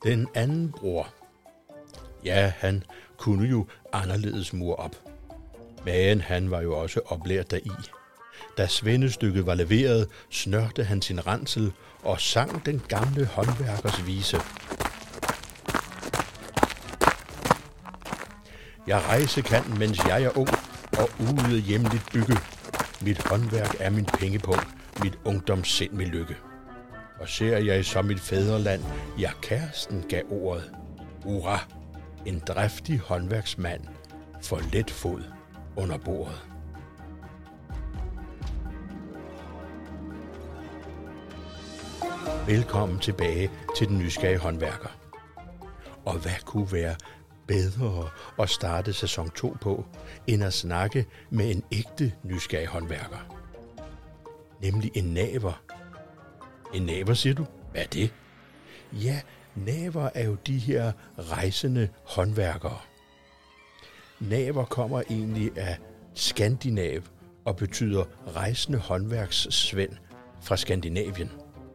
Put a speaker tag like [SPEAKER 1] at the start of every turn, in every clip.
[SPEAKER 1] Den anden bror. Ja, han kunne jo anderledes mure op. Men han var jo også oplært deri. Da svendestykket var leveret, snørte han sin ransel og sang den gamle håndværkers vise. Jeg rejse kan, mens jeg er ung, og ude hjemligt bygge. Mit håndværk er min pengepung, mit ungdomssind med lykke. Og ser jeg som mit fædreland, ja, kæresten gav ordet. Hurra, en driftig håndværksmand for let fod under bordet. Velkommen tilbage til den nysgerrige håndværker. Og hvad kunne være bedre at starte sæson 2 på, end at snakke med en ægte nysgerrig håndværker? Nemlig en naver. En naver, siger du? Hvad er det? Ja, naver er jo de her rejsende håndværkere. Naver kommer egentlig af skandinav og betyder rejsende håndværkssvend fra Skandinavien.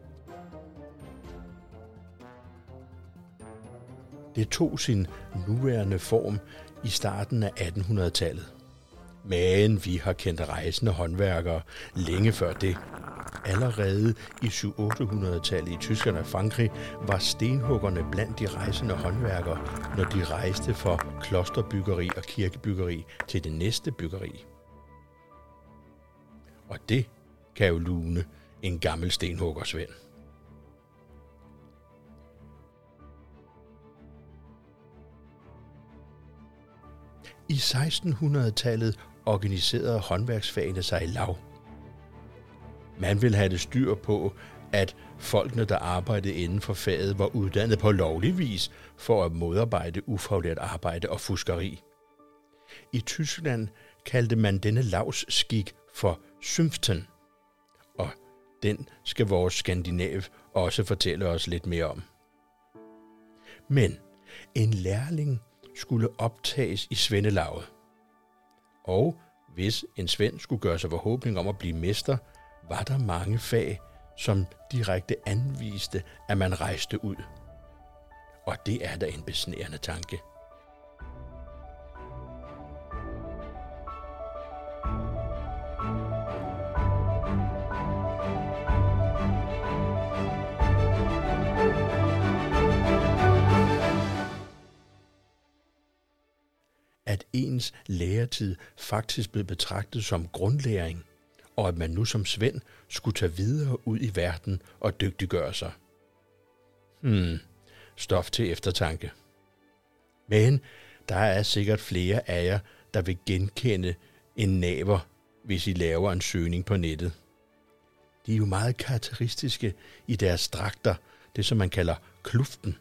[SPEAKER 1] Det tog sin nuværende form i starten af 1800-tallet. Men vi har kendt rejsende håndværkere længe før det. Allerede i 700-800-tallet i Tyskland og Frankrig var stenhuggerne blandt de rejsende håndværkere, når de rejste fra klosterbyggeri og kirkebyggeri til det næste byggeri. Og det kan jo lune en gammel stenhuggersvend. I 1600-tallet organiserede håndværksfagene sig i lav. Man ville have det styr på, at folkene, der arbejdede inden for faget, var uddannet på lovlig vis for at modarbejde ufaglært arbejde og fuskeri. I Tyskland kaldte man denne lavsskik for Zünften, og den skal vores skandinav også fortælle os lidt mere om. Men en lærling skulle optages i svendelaget. Og hvis en svend skulle gøre sig forhåbning om at blive mester, var der mange fag, som direkte anviste, at man rejste ud. Og det er da en besnærende tanke. At ens læretid faktisk blev betragtet som grundlæring, og at man nu som svend skulle tage videre ud i verden og dygtiggøre sig. Stof til eftertanke. Men der er sikkert flere af jer, der vil genkende en naver, hvis I laver en søgning på nettet. De er jo meget karakteristiske i deres dragter, det som man kalder kluften.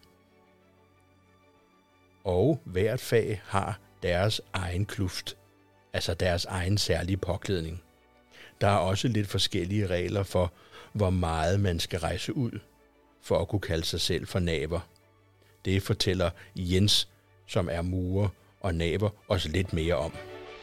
[SPEAKER 1] Og hvert fag har deres egen kluft, altså deres egen særlige påklædning. Der er også lidt forskellige regler for, hvor meget man skal rejse ud, for at kunne kalde sig selv for naver. Det fortæller Jens, som er murer og naver, også lidt mere om.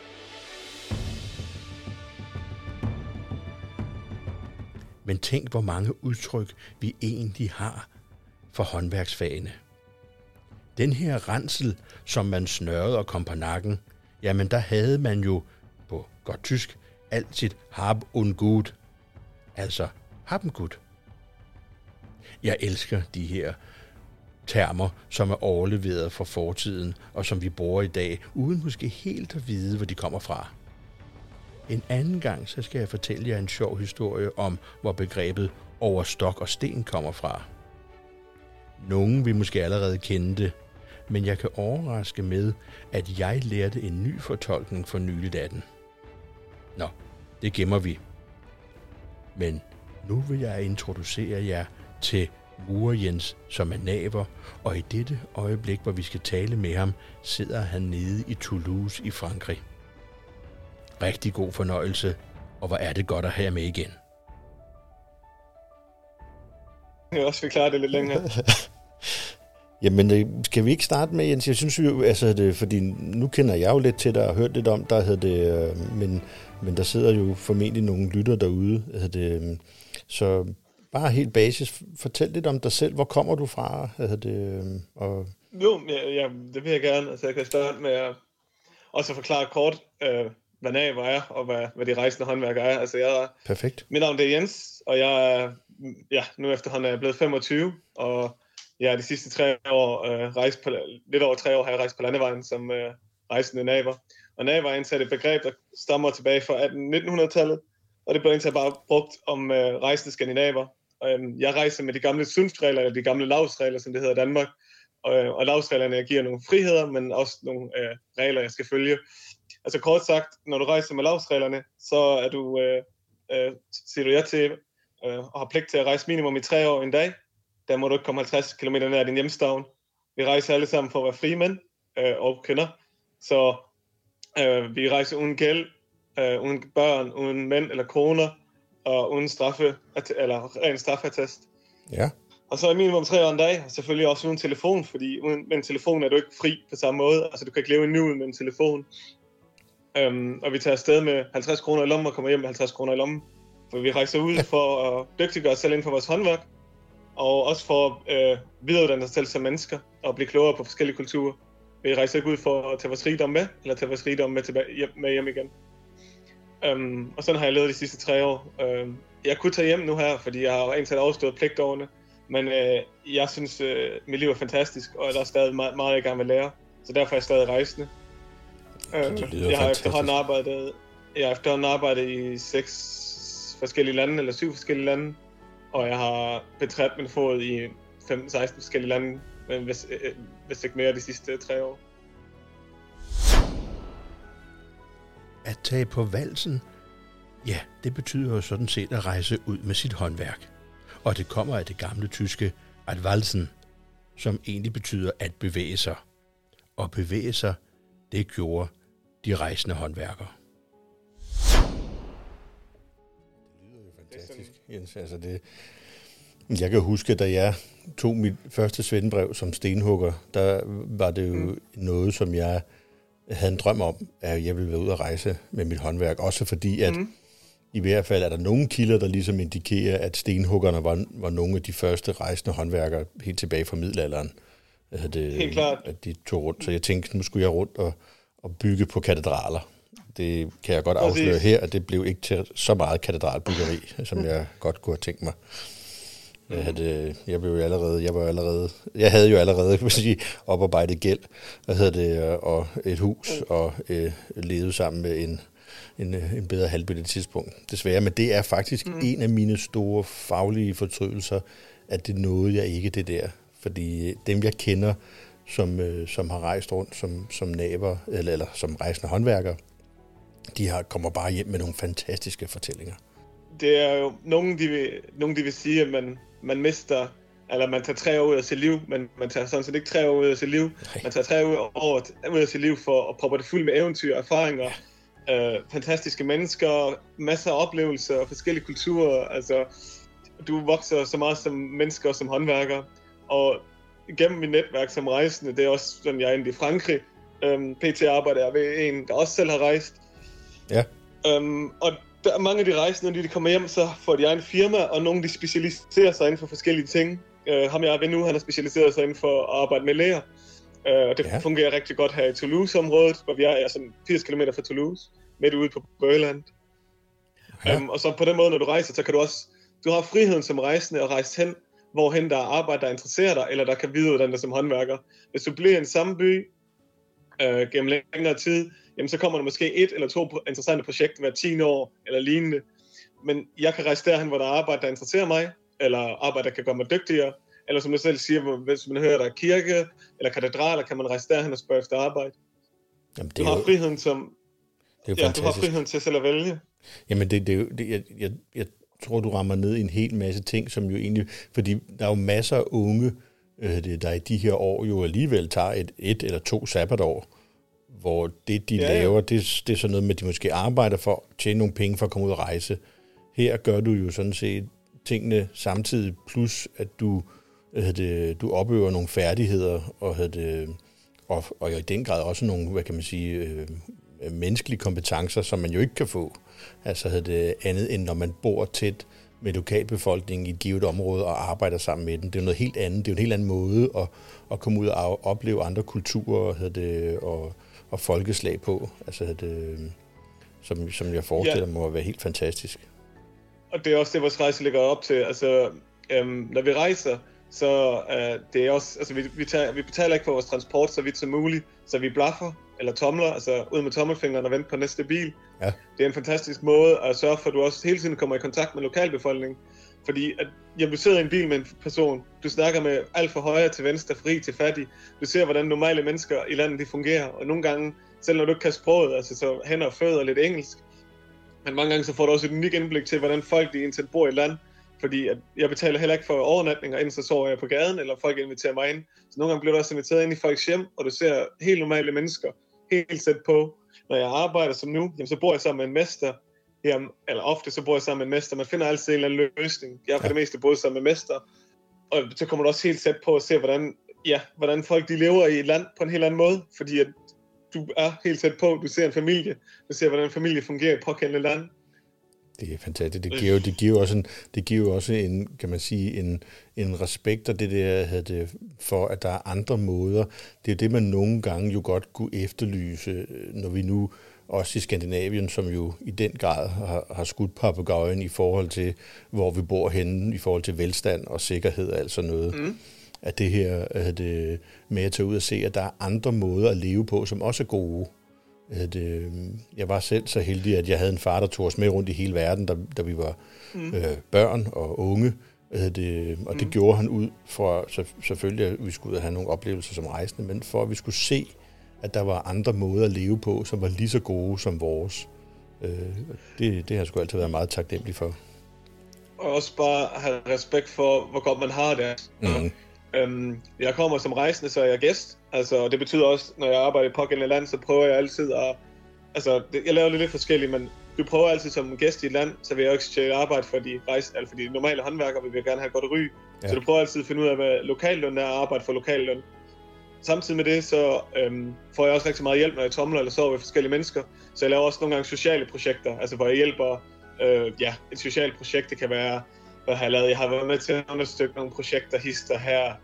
[SPEAKER 1] Men tænk, hvor mange udtryk vi egentlig har for håndværksfagene. Den her ransel, som man snørrede og kom på nakken, jamen der havde man jo på godt tysk alt sit hab und gut, altså haben gut. Jeg elsker de her termer, som er overleveret fra fortiden, og som vi bruger i dag, uden måske helt at vide, hvor de kommer fra. En anden gang, så skal jeg fortælle jer en sjov historie om, hvor begrebet over stok og sten kommer fra. Nogen vil måske allerede kende det, men jeg kan overraske med, at jeg lærte en ny fortolkning for nyligt af den. Nå, det gemmer vi. Men nu vil jeg introducere jer til Murer Jens, som er naver, og i dette øjeblik, hvor vi skal tale med ham, sidder han nede i Toulouse i Frankrig. Rigtig god fornøjelse, og hvor er det godt at have med igen.
[SPEAKER 2] Jeg også forklare det lidt længere.
[SPEAKER 1] Jamen, skal vi ikke starte med, Jens? Jeg synes jo, altså, fordi nu kender jeg jo lidt til dig og hørt lidt om dig, men der sidder jo formentlig nogle lytter derude, så bare helt basis, fortæl lidt om dig selv. Hvor kommer du fra?
[SPEAKER 2] Jo, det vil jeg gerne. Altså, jeg kan starte med at også forklare kort, hvad naver er, og hvad de rejsende håndværkere er. Altså,
[SPEAKER 1] Perfekt.
[SPEAKER 2] Mit navn er Jens, og jeg er, nu efterhånden er jeg blevet 25, og jeg de sidste 3 år, lidt over 3 år har jeg rejst på landevejen som rejsende naver. Og naver er et begreb, der stammer tilbage fra 1900-tallet, og det blev indtil bare brugt om rejsende skandinaver. Jeg rejser med de gamle sundsregler, eller de gamle lavsregler, som det hedder i Danmark. Og lavsreglerne giver nogle friheder, men også nogle regler, jeg skal følge. Altså kort sagt, når du rejser med lavsreglerne, så er du, siger du ja til og har pligt til at rejse minimum i 3 år en dag. Der må du ikke komme 50 km nær din hjemstavn. Vi rejser alle sammen for at være frie mænd og kvinder. Så vi rejser uden gæld, uden børn, uden mænd eller koner, og uden ren straffeattest.
[SPEAKER 1] Ja.
[SPEAKER 2] Og så er minimum 3 år en dag, og selvfølgelig også uden telefon, fordi med en telefon er du ikke fri på samme måde. Altså du kan ikke leve i nuet med en telefon. Og vi tager afsted med 50 kroner i lommen og kommer hjem med 50 kroner i lommen. For vi rejser ud for at dygtiggøre os selv inden for vores håndværk, og også for at videreuddanne os selv som mennesker, og blive klogere på forskellige kulturer. Vi rejser ikke ud for at tage vores rigdom med, eller tage vores rigdom med hjem igen. Og sådan har jeg levet de sidste 3 år. Jeg kunne tage hjem nu her, fordi jeg har egentlig overstået pligtårene, men jeg synes, mit liv er fantastisk, og der er stadig meget, jeg gerne vil lære. Så derfor er jeg stadig rejsende. Jeg har efterhånden arbejdet i 6 forskellige lande, eller 7 forskellige lande, og jeg har betrædt min fod i 15-16 forskellige lande, men hvis ikke mere de sidste 3 år.
[SPEAKER 1] At tage på valsen, ja, det betyder jo sådan set at rejse ud med sit håndværk. Og det kommer af det gamle tyske at walsen, som egentlig betyder at bevæge sig. Og bevæge sig, det gjorde de rejsende håndværkere. Det lyder jo fantastisk, Jens. Altså jeg kan huske, da jeg tog mit første svendebrev som stenhugger, der var det jo noget, som jeg havde en drøm om, at jeg ville være ude at rejse med mit håndværk. Også fordi, at i hvert fald er der nogle kilder, der ligesom indikerer, at stenhuggerne var nogle af de første rejsende håndværkere helt tilbage fra middelalderen.
[SPEAKER 2] Helt klart.
[SPEAKER 1] At de tog rundt. Så jeg tænkte, nu skulle jeg rundt og bygge på katedraler. Det kan jeg godt afsløre her, at det blev ikke til så meget katedralbyggeri, som jeg godt kunne have tænkt mig. Jeg havde jo allerede kan man sige, oparbejdet gæld, og et hus, og levede sammen med en bedre halvbil i tidspunkt. Desværre, men det er faktisk en af mine store faglige fortrydelser, at det nåede jeg ikke det der. Fordi dem, jeg kender, som har rejst rundt som naver, eller som rejsende håndværkere, kommer bare hjem med nogle fantastiske fortællinger.
[SPEAKER 2] Det er jo nogen, de vil sige, at man mister, eller man tager 3 år ud af sit liv, men man tager sådan set ikke 3 år ud af sit liv. Nej. Man tager 3 år ud af sit liv for at proppe det fuld med eventyr, erfaringer, fantastiske mennesker, masser af oplevelser og forskellige kulturer. Altså, du vokser så meget som mennesker og som håndværker, og gennem mit netværk som rejsende, det er også sådan, jeg er i Frankrig. PT arbejder jeg ved en, der også selv har rejst.
[SPEAKER 1] Ja.
[SPEAKER 2] Og der er mange af de rejsende, når de kommer hjem, så får de egen firma, og nogle de specialiserer sig inden for forskellige ting. Ham jeg er ved nu, han har specialiseret sig inden for at arbejde med læger. Og det fungerer rigtig godt her i Toulouse-området, hvor vi er sådan 80 km fra Toulouse, midt ude på Bøgeland. Ja. Og så på den måde, når du rejser, så kan du har friheden som rejsende at rejse hen, hvorhen der er arbejde, der interesserer dig, eller der kan videreuddanne dig som håndværker. Hvis du bliver i en samme by gennem længere tid, jamen så kommer der måske 1 eller 2 interessante projekter hver 10 år, eller lignende. Men jeg kan rejse derhen, hvor der er arbejde, der interesserer mig, eller arbejde, der kan gøre mig dygtigere, eller som du selv siger, hvis man hører, der er kirke, eller katedraler, kan man rejse derhen og spørge efter arbejde. Jamen, du har friheden du har friheden til selv at vælge.
[SPEAKER 1] Jamen, jeg tror, du rammer ned i en hel masse ting, som jo egentlig, fordi der er jo masser af unge, der i de her år jo alligevel tager et eller 2 sabbatår, hvor det, de laver, det er sådan noget med, at de måske arbejder for at tjene nogle penge for at komme ud og rejse. Her gør du jo sådan set tingene samtidig, plus at du opøver nogle færdigheder, og i den grad også nogle, hvad kan man sige, menneskelige kompetencer, som man jo ikke kan få. Altså andet end når man bor tæt med lokalbefolkningen i et givet område og arbejder sammen med den. Det er noget helt andet. Det er en helt anden måde at komme ud og opleve andre kulturer og folkeslag på. Altså, som jeg forestiller mig at være helt fantastisk.
[SPEAKER 2] Og det er også det, vores rejse ligger op til. Altså, når vi rejser, så det er også, altså vi betaler ikke for vores transport så vidt som muligt, så vi blaffer eller tomler, altså ud med tommelfingeren og venter på næste bil.
[SPEAKER 1] Ja.
[SPEAKER 2] Det er en fantastisk måde at sørge for, at du også hele tiden kommer i kontakt med lokalbefolkningen. Fordi du sidder i en bil med en person, du snakker med alt fra højre til venstre, fri til fattig. Du ser, hvordan normale mennesker i landet de fungerer, og nogle gange, selv når du ikke kan sproget, altså så hænder og fødder lidt engelsk, men mange gange så får du også et unikt indblik til, hvordan folk de egentlig bor i land. Fordi at jeg betaler heller ikke for overnatning, og enten så sover jeg på gaden, eller folk inviterer mig ind. Så nogle gange bliver du også inviteret ind i folks hjem, og du ser helt normale mennesker, helt sæt på. Når jeg arbejder som nu, jamen, så bor jeg sammen med en mester. Jamen, eller ofte så bor jeg sammen med en mester. Man finder altid en eller anden løsning. Jeg har for det meste boet sammen med mester. Og så kommer du også helt sæt på at se, hvordan folk de lever i et land på en helt anden måde. Fordi at du er helt sæt på, du ser en familie. Du ser, hvordan en familie fungerer i et pågældende land.
[SPEAKER 1] Det er fantastisk. Det giver jo også en, kan man sige, en respekt og det for, at der er andre måder. Det er jo det, man nogle gange jo godt kunne efterlyse, når vi nu også i Skandinavien, som jo i den grad har skudt papegøjen i forhold til, hvor vi bor henne, i forhold til velstand og sikkerhed og alt sådan noget. Mm. At det her med at tage ud og se, at der er andre måder at leve på, som også er gode. Jeg var selv så heldig, at jeg havde en far, der tog os med rundt i hele verden, da vi var børn og unge. Og det gjorde han ud for, selvfølgelig, at vi skulle have nogle oplevelser som rejsende, men for at vi skulle se, at der var andre måder at leve på, som var lige så gode som vores. Det har jeg sgu altid været meget taknemmelig for.
[SPEAKER 2] Og også bare have respekt for, hvor godt man har det. Jeg kommer som rejsende, så er jeg gæst. Altså, det betyder også, når jeg arbejder i pågældende land, så prøver jeg altid at... Altså, jeg laver lidt forskelligt, men du prøver altid som gæst i et land, så vil jeg også ikke arbejde for de normale håndværkere, vi vil gerne have et godt ry. Ja. Så du prøver altid at finde ud af, hvad lokalløn er, og arbejde for lokalløn. Samtidig med det, så får jeg også rigtig meget hjælp, når jeg tomler eller sover ved forskellige mennesker. Så jeg laver også nogle gange sociale projekter, altså hvor jeg hjælper... et socialt projekt, det kan være, hvad jeg har lavet. Jeg har været med til at understøtte nogle projekter, hister her,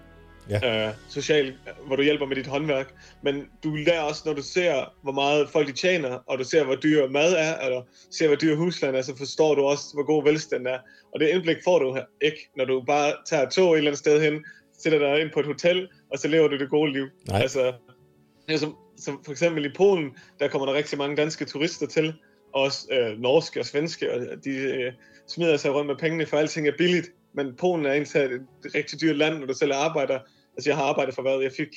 [SPEAKER 2] socialt, hvor du hjælper med dit håndværk. Men du lærer også, når du ser, hvor meget folk de tjener, og du ser, hvor dyr mad er, eller ser, hvor dyr huslejen er, så forstår du også, hvor god velstand er. Og det indblik får du her ikke, når du bare tager tog et eller andet sted hen, sætter dig ind på et hotel, og så lever du det gode liv.
[SPEAKER 1] Nej.
[SPEAKER 2] Altså, som for eksempel i Polen, der kommer der rigtig mange danske turister til, også norske og svenske, og de smider sig rundt med pengene, for alting er billigt. Men Polen er egentlig et rigtig dyrt land, når du selv arbejder. Altså jeg har arbejdet for hvad? Jeg fik,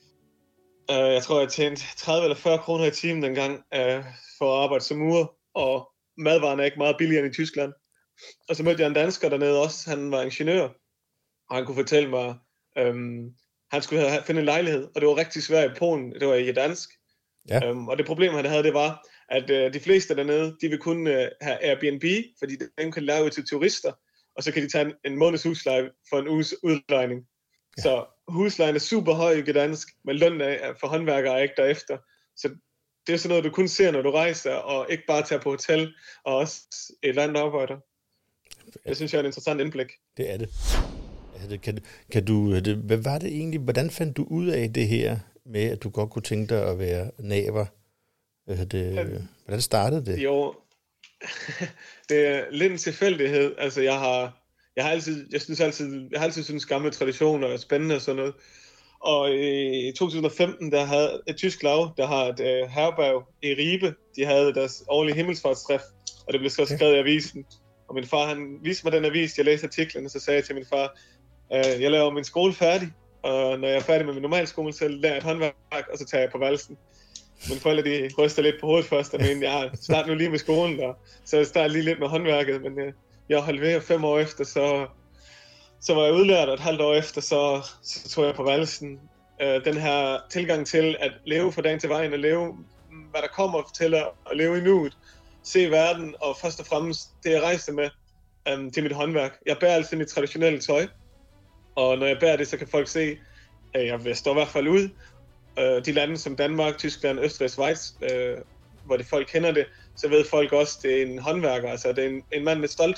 [SPEAKER 2] jeg tror jeg tjente 30 eller 40 kroner i timen dengang, for at arbejde som murer, og madvarerne er ikke meget billigere end i Tyskland. Og så mødte jeg en dansker dernede også, han var ingeniør, og han kunne fortælle mig, han skulle finde en lejlighed, og det var rigtig svært i Polen, det var i dansk. Ja. Og det problem han havde, det var, at de fleste dernede, de vil kun have Airbnb, fordi dem kan lave til turister, og så kan de tage en måneds husleje for en uges udlejning. Ja. Så huslejen er super høj i Gdansk, men lønnen for håndværkere er ikke derefter. Så det er sådan noget, du kun ser, når du rejser, og ikke bare tager på hotel, og også et land arbejder. Det synes jeg er et interessant indblik.
[SPEAKER 1] Det er det. Hvad var det egentlig? Hvordan fandt du ud af det her med, at du godt kunne tænke dig at være naver? Hvordan startede det?
[SPEAKER 2] Jo, det er lidt en tilfældighed. Altså, jeg har altid syntes gamle traditioner er spændende og sådan noget. Og i 2015, der havde et tysk lav, der har et herberg i Ribe. De havde deres årlige himmelsfartstræf, og det blev så skrevet i avisen. Og min far, han viste mig den avis, jeg læste artiklen, og så sagde jeg til min far, jeg laver min skole færdig, og når jeg er færdig med min normalskole, så lærer jeg et håndværk, og så tager jeg på valsen. Mine forældre, de ryster lidt på hovedet først, og mener, jeg starter nu lige med skolen, og så jeg starter lige lidt med håndværket, men jeg holdt ved, og 5 år efter, så var jeg udlært, og et halvt år efter, så tog jeg på valsen. Den her tilgang til at leve fra dagen til vejen, og leve, hvad der kommer til at leve i nuet, se verden, og først og fremmest det, jeg rejser med til mit håndværk. Jeg bærer altid mit traditionelle tøj, og når jeg bærer det, så kan folk se, at jeg står i hvert fald ud. De lande som Danmark, Tyskland, Østrig og Schweiz, hvor folk kender det, så ved folk også, at det er en håndværker, altså det er en mand med stolthed.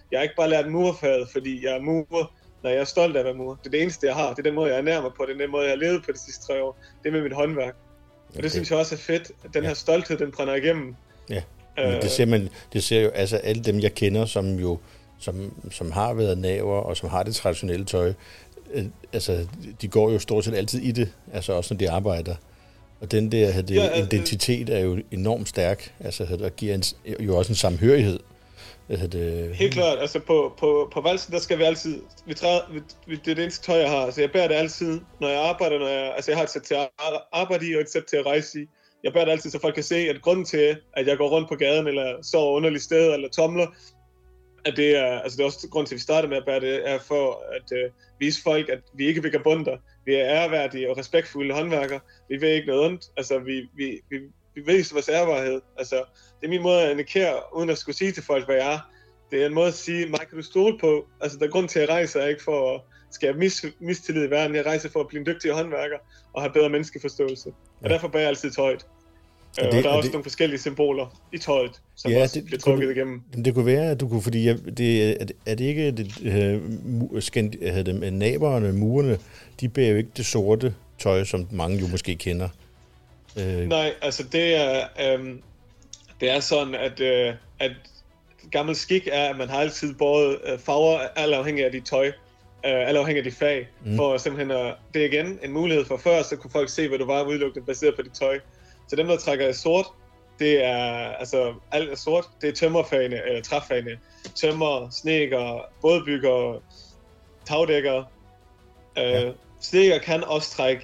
[SPEAKER 2] Jeg har ikke bare lært murerfaget, fordi jeg er murer, når jeg er stolt af at være murer. Det er det eneste, jeg har. Det er den måde, jeg ernærer mig på. Det er den måde, jeg har levet på de sidste 3 år. Det er med mit håndværk. Og det synes jeg også er fedt, at den her stolthed, den brænder igennem.
[SPEAKER 1] Ja, men det ser jo, altså alle dem, jeg kender, som har været naver, og som har det traditionelle tøj, altså de går jo stort set altid i det, altså også når de arbejder. Og den der identitet er jo enormt stærk, altså der giver jo også en samhørighed.
[SPEAKER 2] Helt klart, altså på valsen, der skal vi altid, det er det eneste tøj, jeg har, altså jeg bærer det altid, når jeg arbejder, altså jeg har et sæt til at arbejde i, og et sæt til at rejse i. Jeg bærer det altid, så folk kan se, at grunden til, at jeg går rundt på gaden, eller sover underligt sted, eller tomler, at det er også grund til, at vi starter med at bære det, er for at vise folk, at vi ikke vil bunter. Vi er æreværdige og respektfulde håndværkere. Vi vil ikke noget ondt. Altså, vi viser vores ærvarhed. Altså, det er min måde at indikere, uden at skulle sige til folk, hvad jeg er. Det er en måde at sige, mig kan du stole på. Altså, der er grund til, at jeg rejser ikke for at skabe mistillid i verden. Jeg rejser for at blive en dygtig håndværker og have bedre menneskeforståelse. Ja. Og derfor bærer jeg altid tøjet. Og der er også nogle forskellige symboler i tøjet, som også bliver trukket igennem.
[SPEAKER 1] Det kunne være, at du kunne, fordi er det ikke naberne, murerne, de bærer jo ikke det sorte tøj, som mange jo måske kender.
[SPEAKER 2] Nej, altså det er sådan, at gammel skik er, at man har altid båret farver, alt afhængig af dit tøj, alt afhængig af dit fag, for simpelthen det er igen en mulighed for før, så kunne folk se, hvad du var udelukkende baseret på dit tøj. Så dem, der trækker sort, det er, altså alt er sort, det er tømmerfagene, eller træfagene, tømmer, snedker, bådbygger, tagdækker. Snedker kan også trække,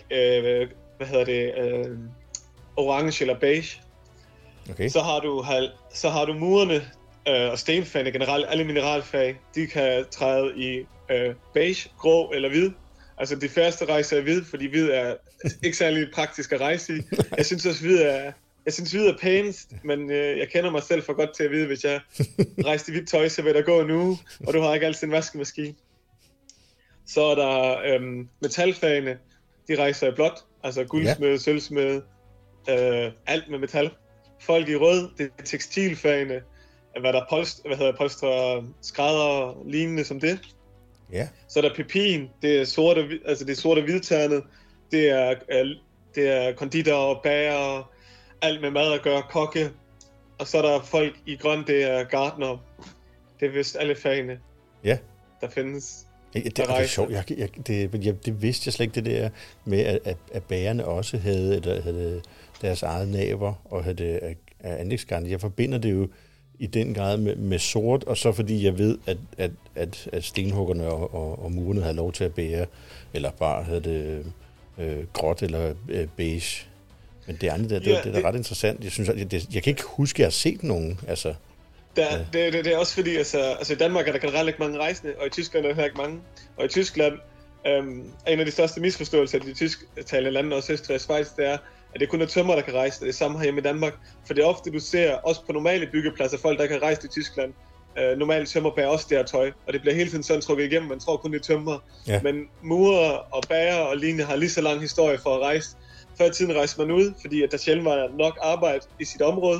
[SPEAKER 2] orange eller beige.
[SPEAKER 1] Okay.
[SPEAKER 2] Så har du murerne og stenfagene generelt, alle mineralfag, de kan træde i beige, grå eller hvid. Altså de færreste rejser er hvid, fordi hvid er ikke særlig praktisk at rejse i. Jeg synes også, hvid er pænest, men jeg kender mig selv for godt til at vide, hvis jeg rejser i hvidt tøj, så vil der gå en uge, og du har ikke altid en vaskemaskine. Så er der metalfagene, de rejser i blåt, altså guldsmede, sølvsmede, alt med metal. Folk i rød, det er tekstilfagene, hvad der polstrer, skrædder, lignende som det.
[SPEAKER 1] Ja.
[SPEAKER 2] Så er der pepin, det er sort og hvidternet, det er konditorer, bager, alt med mad at gøre, kokke. Og så er der folk i grøn, det er gartner. Det er vist alle fagene, der findes.
[SPEAKER 1] Det er sjovt. Det vidste jeg slet ikke, det der med, at bagerne også havde deres eget naver og havde anlægsgarn. Jeg forbinder det jo i den grad med sort, og så fordi jeg ved, at stenhuggerne og murene havde lov til at bære, eller bare havde det gråt eller beige. Men det andet det er ret interessant. Jeg synes, jeg kan ikke huske, at jeg har set nogen. Altså,
[SPEAKER 2] det er også fordi, altså i Danmark er der generelt ikke mange rejsende, og i Tyskland er der ikke mange. Og i Tyskland, en af de største misforståelser af de tysktalende lande, også Østrig og Schweiz, det er, at det kun er tømmer, der kan rejse. Det er samme herhjemme i Danmark. For det er ofte, du ser også på normale byggepladser, folk, der kan rejse til Tyskland. Normale tømmer bærer også det her tøj, og det bliver hele tiden sådan trukket igennem. Man tror kun, det er tømmer. Ja. Men murer og bager og lignende har lige så lang historie for at rejse. Før i tiden rejste man ud, fordi at der sjældent var nok arbejde i sit område.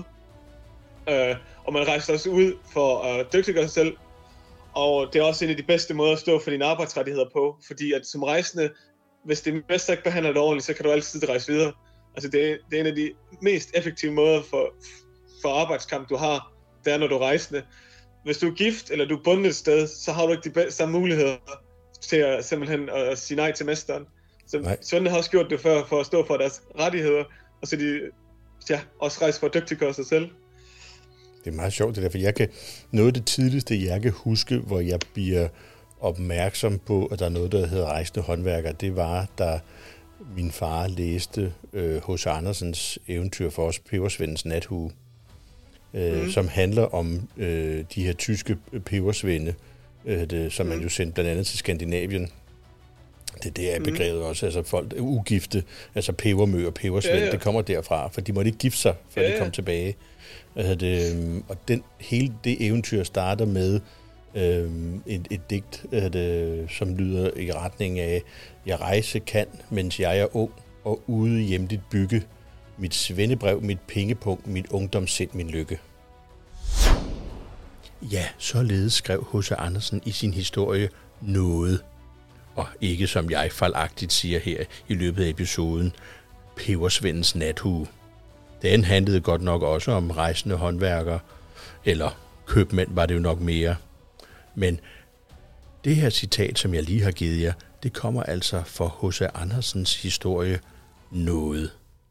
[SPEAKER 2] Og man rejste også ud for at dygtiggøre sig selv. Og det er også en af de bedste måder at stå for dine arbejdsrettigheder på. Fordi at som rejsende, hvis det bedste ikke behandler dig ordentligt, så kan du altid rejse videre. Altså det er en af de mest effektive måder for arbejdskamp, du har. Det er, når du er rejsende. Hvis du er gift, eller du er bundet et sted, så har du ikke de samme muligheder til at simpelthen at sige nej til mesteren. Så sønnen har også gjort det før, for at stå for deres rettigheder, og så de også rejse for at dygtiggøre sig selv.
[SPEAKER 1] Det er meget sjovt det der, for noget af det tidligste, jeg kan huske, hvor jeg bliver opmærksom på, at der er noget, der hedder rejsende håndværker, det var, da min far læste H.C. Andersens eventyr for os, Pebersvendens Nathue, som handler om de her tyske pebersvende, som man jo sendte blandt andet til Skandinavien. Det er begrebet også, altså folk ugifte, altså pebermø og pebersvend, det kommer derfra, for de måtte ikke gifte sig, før de kom tilbage. Og hele det eventyr starter med et digt, som lyder i retning af: jeg rejse kan, mens jeg er ung, og ude hjemligt bygge, mit svendebrev, mit pengepunkt, mit ungdomssind, min lykke. Ja, således skrev H.C. Andersen i sin historie noget. Og ikke som jeg fejlagtigt siger her i løbet af episoden, Pebersvendens nathue. Den handlede godt nok også om rejsende håndværkere, eller købmænd var det jo nok mere. Men det her citat, som jeg lige har givet jer, det kommer altså fra H.C. Andersens historie noget.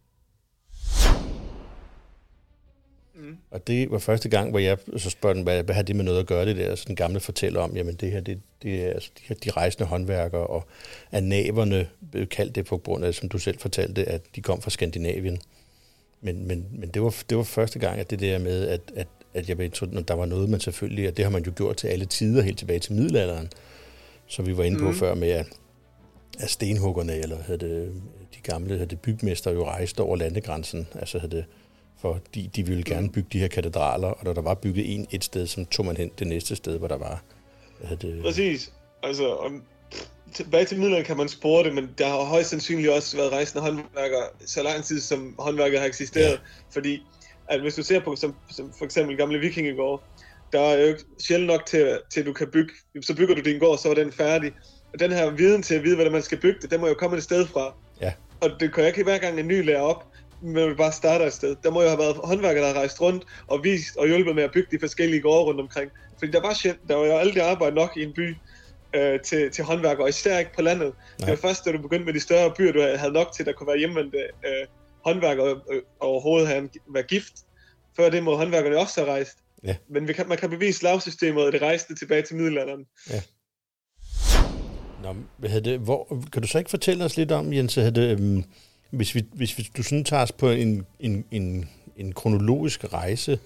[SPEAKER 1] Og det var første gang, hvor jeg så spurgte, hvad har det med noget at gøre, det der, så den gamle fortæller om, jamen det her, det er altså de rejsende håndværkere, og at naverne blev kaldt det på grund af, som du selv fortalte, at de kom fra Skandinavien. Men det var første gang, at det der med, at jeg ved, der var noget, man selvfølgelig, og det har man jo gjort til alle tider, helt tilbage til middelalderen, som vi var inde på før med, at stenhuggerne, eller de gamle bygmester jo rejste over landegrænsen, altså fordi de ville gerne bygge de her katedraler, og når der var bygget et sted, så tog man hen det næste sted, hvor der var.
[SPEAKER 2] Præcis. Altså, tilbage til middelalderen kan man spore det, men der har højst sandsynligt også været rejsende håndværkere så lang tid, som håndværket har eksisteret. Ja. Fordi, at hvis du ser på, som for eksempel gamle vikingegårde, der er jo ikke sjældent nok til du kan bygge. Så bygger du din gård, så er den færdig. Og den her viden til at vide, hvordan man skal bygge det, den må jo komme et sted fra. Ja. Og det kan jo ikke hver gang en ny lærer op, men vi bare starter et sted. Der må jo have været håndværkere, der har rejst rundt og vist og hjulpet med at bygge de forskellige gårde rundt omkring. Fordi der var jo aldrig arbejde nok i en by til håndværkere, og især ikke på landet. Nej. Det var først, da du begyndte med de større byer, du havde nok til, at der kunne være hjemvendte håndværkere og overhovedet være gift. Før det må håndværkerne også have rejst. Ja. Men man kan bevise slavsystemet, og det rejste tilbage til middelalderen. Ja.
[SPEAKER 1] Nå, kan du så ikke fortælle os lidt om, Jens, hvis du sådan tager os på en kronologisk rejse,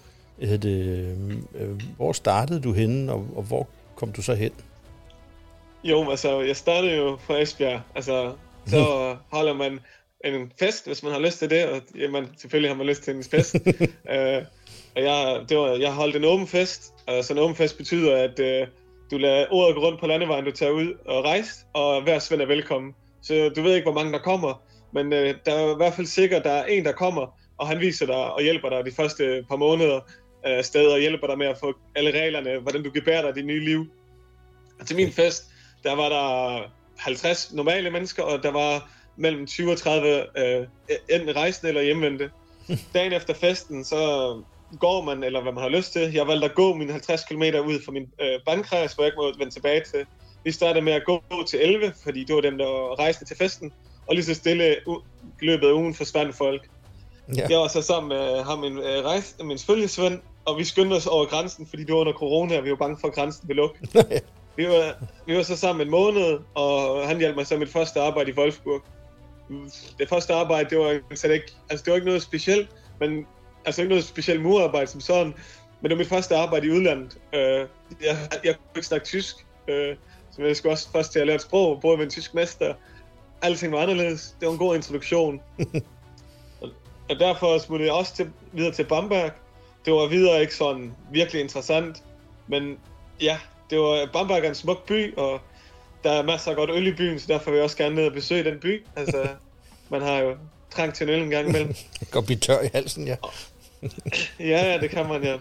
[SPEAKER 1] hvor startede du henne, og hvor kom du så hen?
[SPEAKER 2] Jo, altså, jeg startede jo fra Esbjerg. Altså, så holder man en fest, hvis man har lyst til det, og jamen, selvfølgelig har man lyst til en fest. Og jeg holdt en åben fest, og så en åben fest betyder, at du lader ordet gå rundt på landevejen, du tager ud og rejse, og hver svend er velkommen. Så du ved ikke, hvor mange der kommer, men der er i hvert fald sikkert, der er en, der kommer, og han viser dig og hjælper dig de første par måneder afsted, og hjælper dig med at få alle reglerne, hvordan du gebærer dig dit nye liv. Og til min fest, der var der 50 normale mennesker, og der var mellem 20 og 30 enten rejsende eller hjemvendte. Dagen efter festen, så går man, eller hvad man har lyst til. Jeg valgte at gå mine 50 km ud fra min bandkreds, hvor jeg ikke må vende tilbage til. Vi startede med at gå til 11, fordi det var dem, der rejste til festen. Og lige så stille i løbet af ugen forsvandt folk. Ja. Jeg var så sammen med ham, min følgesvend, og vi skyndte os over grænsen, fordi det var under corona, og vi var bange for, at grænsen ville lukke. Vi var så sammen en måned, og han hjalp mig så mit første arbejde i Wolfsburg. Det første arbejde, det var ikke noget specielt, men altså ikke noget specielt murarbejde som sådan, men det var mit første arbejde i udlandet. Jeg kunne ikke snakke tysk, så jeg skulle også først til at lære et sprog, både med en tysk mester. Alting var anderledes. Det var en god introduktion. Og derfor smuttede jeg også videre til Bamberg. Det var videre ikke sådan virkelig interessant, men ja, Bamberg er en smuk by, og der er masser af godt øl i byen, så derfor vil jeg også gerne ned og besøge den by. Altså, man har jo trang til en øl en gang imellem.
[SPEAKER 1] Det går blive tør i halsen, ja.
[SPEAKER 2] Ja, det kan man, ja.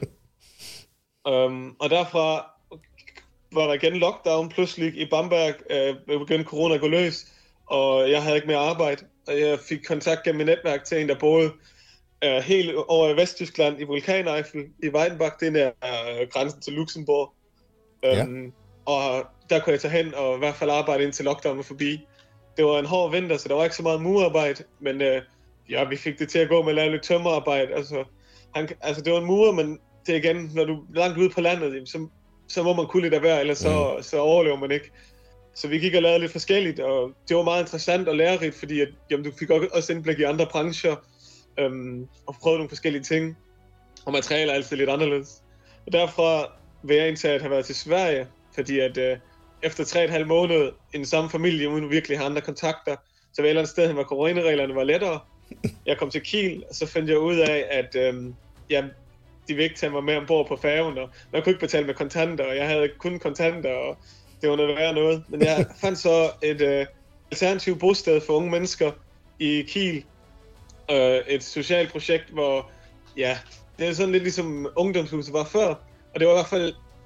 [SPEAKER 2] Og derfra var der igen lockdown pludselig i Bamberg. Begyndte corona at gå løs, og jeg havde ikke mere arbejde. Og jeg fik kontakt gennem mit netværk til en, der boede helt over i Vesttyskland, i Vulkaneifel, i Weidenbach, det er grænsen til Luxembourg. Ja. Og der kunne jeg tage hen og i hvert fald arbejde indtil lockdown var forbi. Det var en hård vinter, så der var ikke så meget murarbejde, men vi fik det til at gå med at lave lidt tømmerarbejde. Altså det var en murer, men det igen, når du er langt ude på landet, så må man kunne lidt af hver, ellers så overlever man ikke. Så vi gik og lavede lidt forskelligt, og det var meget interessant og lærerigt, fordi at, du fik også indblik i andre brancher, og prøvede nogle forskellige ting, og materialer er altid lidt anderledes. Og derfra vil jeg indtage at have været til Sverige, fordi at efter 3,5 måneder i den samme familie, uden virkelig at have andre kontakter, så var et eller andet sted, hvor coronareglerne var lettere. Jeg kom til Kiel, og så fandt jeg ud af, at de ville ikke tage mig med ombord på færgen, og man kunne ikke betale med kontanter, og jeg havde kun kontanter, og det var noget værre noget. Men jeg fandt så et alternativt bosted for unge mennesker i Kiel. Et socialt projekt, hvor det er sådan lidt ligesom ungdomshuset var før. Og det var i hvert fald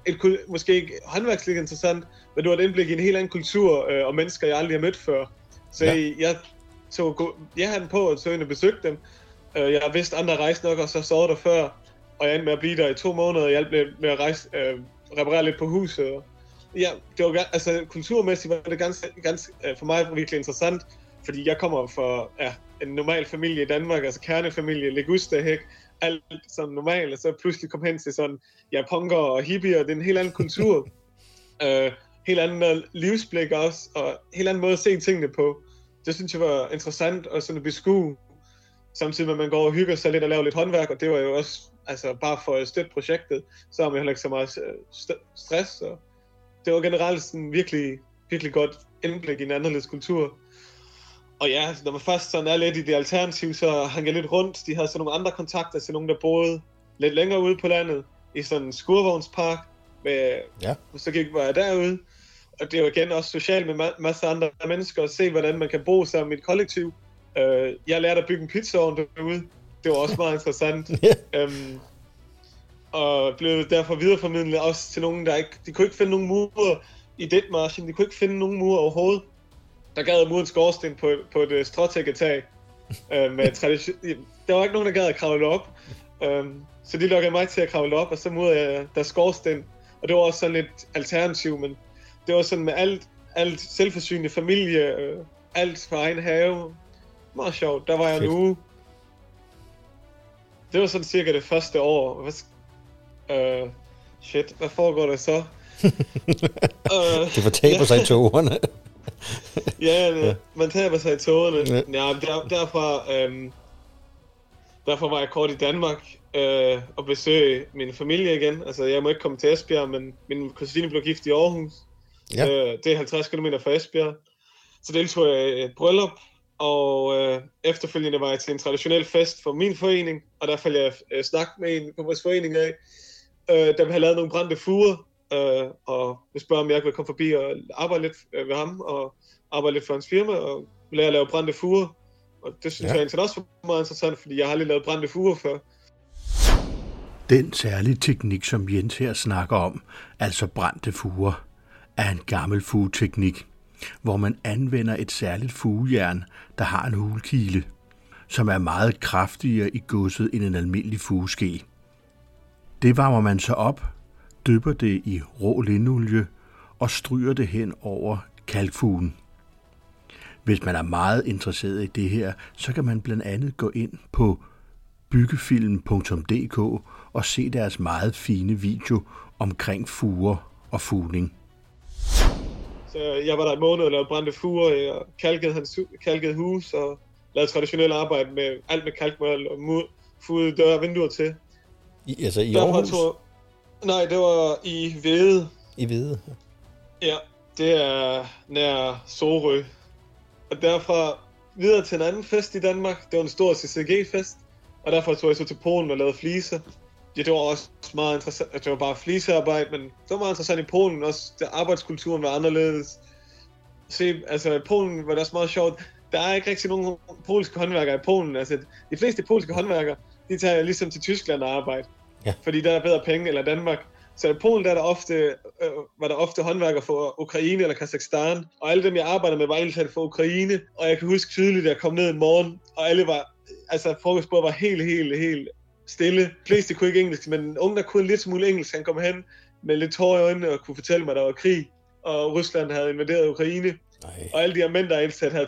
[SPEAKER 2] måske ikke håndværksligt interessant, men det var et indblik i en helt anden kultur og mennesker, jeg aldrig har mødt før. Så jeg tog hatten på og tog ind og besøgte dem. Jeg har vidst andre rejse nok, og så sovet der før, og jeg endte med at blive der i 2 måneder, og jeg hjalp med at reparere lidt på huset. Ja, det var, altså kulturmæssigt var det ganske for mig virkelig interessant, fordi jeg kommer fra en normal familie i Danmark, altså kernefamilie, Ligusterhæk, alt som normalt, og så pludselig kom hen til sådan, punker og hippier, det er en helt anden kultur, helt anden livsblik også, og helt anden måde at se tingene på. Det synes jeg var interessant og sådan at beskue, samtidig med at man går og hygger sig lidt og laver lidt håndværk, og det var jo også, altså bare for at støtte projektet, så har man heller ikke så meget stress, og det var generelt sådan virkelig, virkelig godt indblik i en anderledes kultur. Og ja, når man først sådan er lidt i det alternativ, så hang jeg lidt rundt. De havde så nogle andre kontakter til nogen, der boede lidt længere ude på landet, i sådan en skurvognspark, så var jeg derude. Og det var igen også socialt med masser af andre mennesker, at se, hvordan man kan bo sammen i et kollektiv. Jeg lærte at bygge en pizzaovn derude. Det var også meget interessant. Og blev derfor videreformidlet også til nogen, de kunne ikke finde nogen murer i Ditmarsken. De kunne ikke finde nogen murer overhovedet. Der gad murens skorsten på et stråtækketag. Der var ikke nogen, der gad at kravle op. Så de lukkede mig til at kravle op, og så murede jeg der skorsten. Og det var også sådan lidt alternativ, men det var sådan med alt selvforsynende familie, alt fra egen have. Meget sjovt. Der var jeg en uge. Det var sådan cirka det første år. Hvad foregår der så?
[SPEAKER 1] Det fortaber sig i togerne.
[SPEAKER 2] Man taber sig i togerne. Derfor var jeg kort i Danmark og besøge min familie igen. Altså, jeg må ikke komme til Esbjerg, men min kusine blev gift i Aarhus. Ja. Det er 50 km fra Esbjerg. Så deltog jeg i et bryllup, og efterfølgende var jeg til en traditionel fest for min forening, og der faldt jeg snak med en på vores forening af, der havde lavet nogle brændte fuger, og jeg spørger, om jeg kunne komme forbi og arbejde lidt ved ham, og arbejde lidt for hans firma, og lære at lave brændte fuger. Og det synes jeg egentlig også var meget interessant, fordi jeg har aldrig lavet brændte fuger før.
[SPEAKER 1] Den særlige teknik, som Jens her snakker om, altså brændte fuger, er en gammel fugeteknik, hvor man anvender et særligt fugejern, der har en hulkile, som er meget kraftigere i godset end en almindelig fugeske. Det varmer man så op, dypper det i rå lindolie og stryger det hen over kalkfugen. Hvis man er meget interesseret i det her, så kan man blandt andet gå ind på byggefilm.dk og se deres meget fine video omkring fuger og fugning.
[SPEAKER 2] Så jeg var der en måned og lavede brændte fuger, jeg kalkede hus og lavede traditionelt arbejde med alt med kalkmøl og fugede døre og vinduer til.
[SPEAKER 1] I Aarhus?
[SPEAKER 2] Nej, det var i Væde.
[SPEAKER 1] I Væde?
[SPEAKER 2] Ja, det er nær Sorø. Og derfra videre til en anden fest i Danmark. Det var en stor CCG-fest. Og derfor tog jeg så til Polen og lavede fliser. Ja, det var også meget interessant. Det var bare flisearbejde, men det var meget interessant i Polen. Også der arbejdskulturen var anderledes. I Polen var det også meget sjovt. Der er ikke rigtig nogen polske håndværkere i Polen. Altså, de fleste polske håndværkere, de tager ligesom til Tyskland og arbejde. Ja. Fordi der er bedre penge, eller Danmark. Så i Polen var der ofte håndværkere fra Ukraine eller Kazakhstan, og alle dem, jeg arbejdede med, var egentlig fra Ukraine. Og jeg kan huske tydeligt, at jeg kom ned en morgen, og alle var, frokostbordet var helt stille. De fleste kunne ikke engelsk, men en ung, der kunne lidt smule engelsk, han kom hen med lidt tårer i øjnene og kunne fortælle mig, at der var krig, og Rusland havde invaderet Ukraine. Nej. Og alle de her mænd, der indsat, havde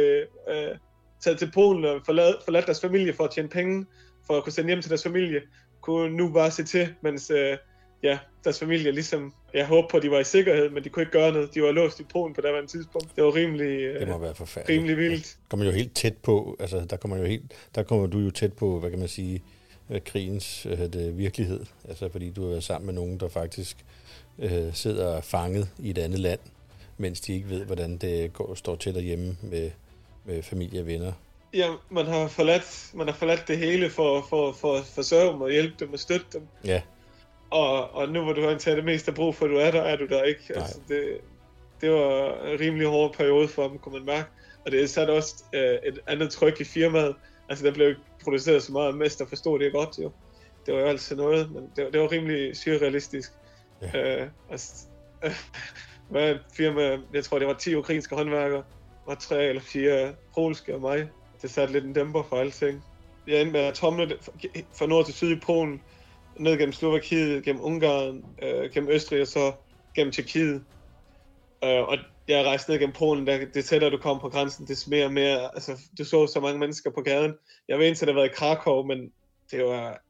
[SPEAKER 2] taget til Polen og forladt deres familie for at tjene penge, for at kunne sende hjem til deres familie, kunne nu bare se til, mens deres familie ligesom, jeg håber på, at de var i sikkerhed, men de kunne ikke gøre noget. De var låst i Polen på daværende tidspunkt. Det var
[SPEAKER 1] det må være forfærdeligt.
[SPEAKER 2] Rimelig vildt.
[SPEAKER 1] Der kommer jo helt tæt på, altså der kommer du jo tæt på, hvad kan man sige, krigens virkelighed. Altså fordi du har været sammen med nogen, der faktisk sidder fanget i et andet land, mens de ikke ved, hvordan det står til derhjemme med familie og venner.
[SPEAKER 2] Ja, man har forladt det hele for at forsørge dem og hjælpe dem og støtte dem.
[SPEAKER 1] Ja.
[SPEAKER 2] Og nu hvor du har taget det meste af brug for, at du er der ikke. Altså, det var en rimelig hård periode for dem, kunne man mærke. Og det satte også et andet tryk i firmaet. Altså der blev produceret så meget mest, og forstod det godt jo. Det var jo altid noget, men det var rimelig surrealistisk. Hvad er et firma? Jeg tror, det var 10 ukrainske håndværkere, og 3 eller 4 polske og mig. Det satte lidt en dæmper for alting. Jeg endte med at tomle det fra nord til syd i Polen, ned gennem Slovakiet, gennem Ungarn, gennem Østrig og så gennem Tjekkiet. Og jeg rejste ned gennem Polen, det tættere du kom på grænsen, det mere og mere, altså du så mange mennesker på gaden. Jeg ved indtil, det har været i Krakow, men det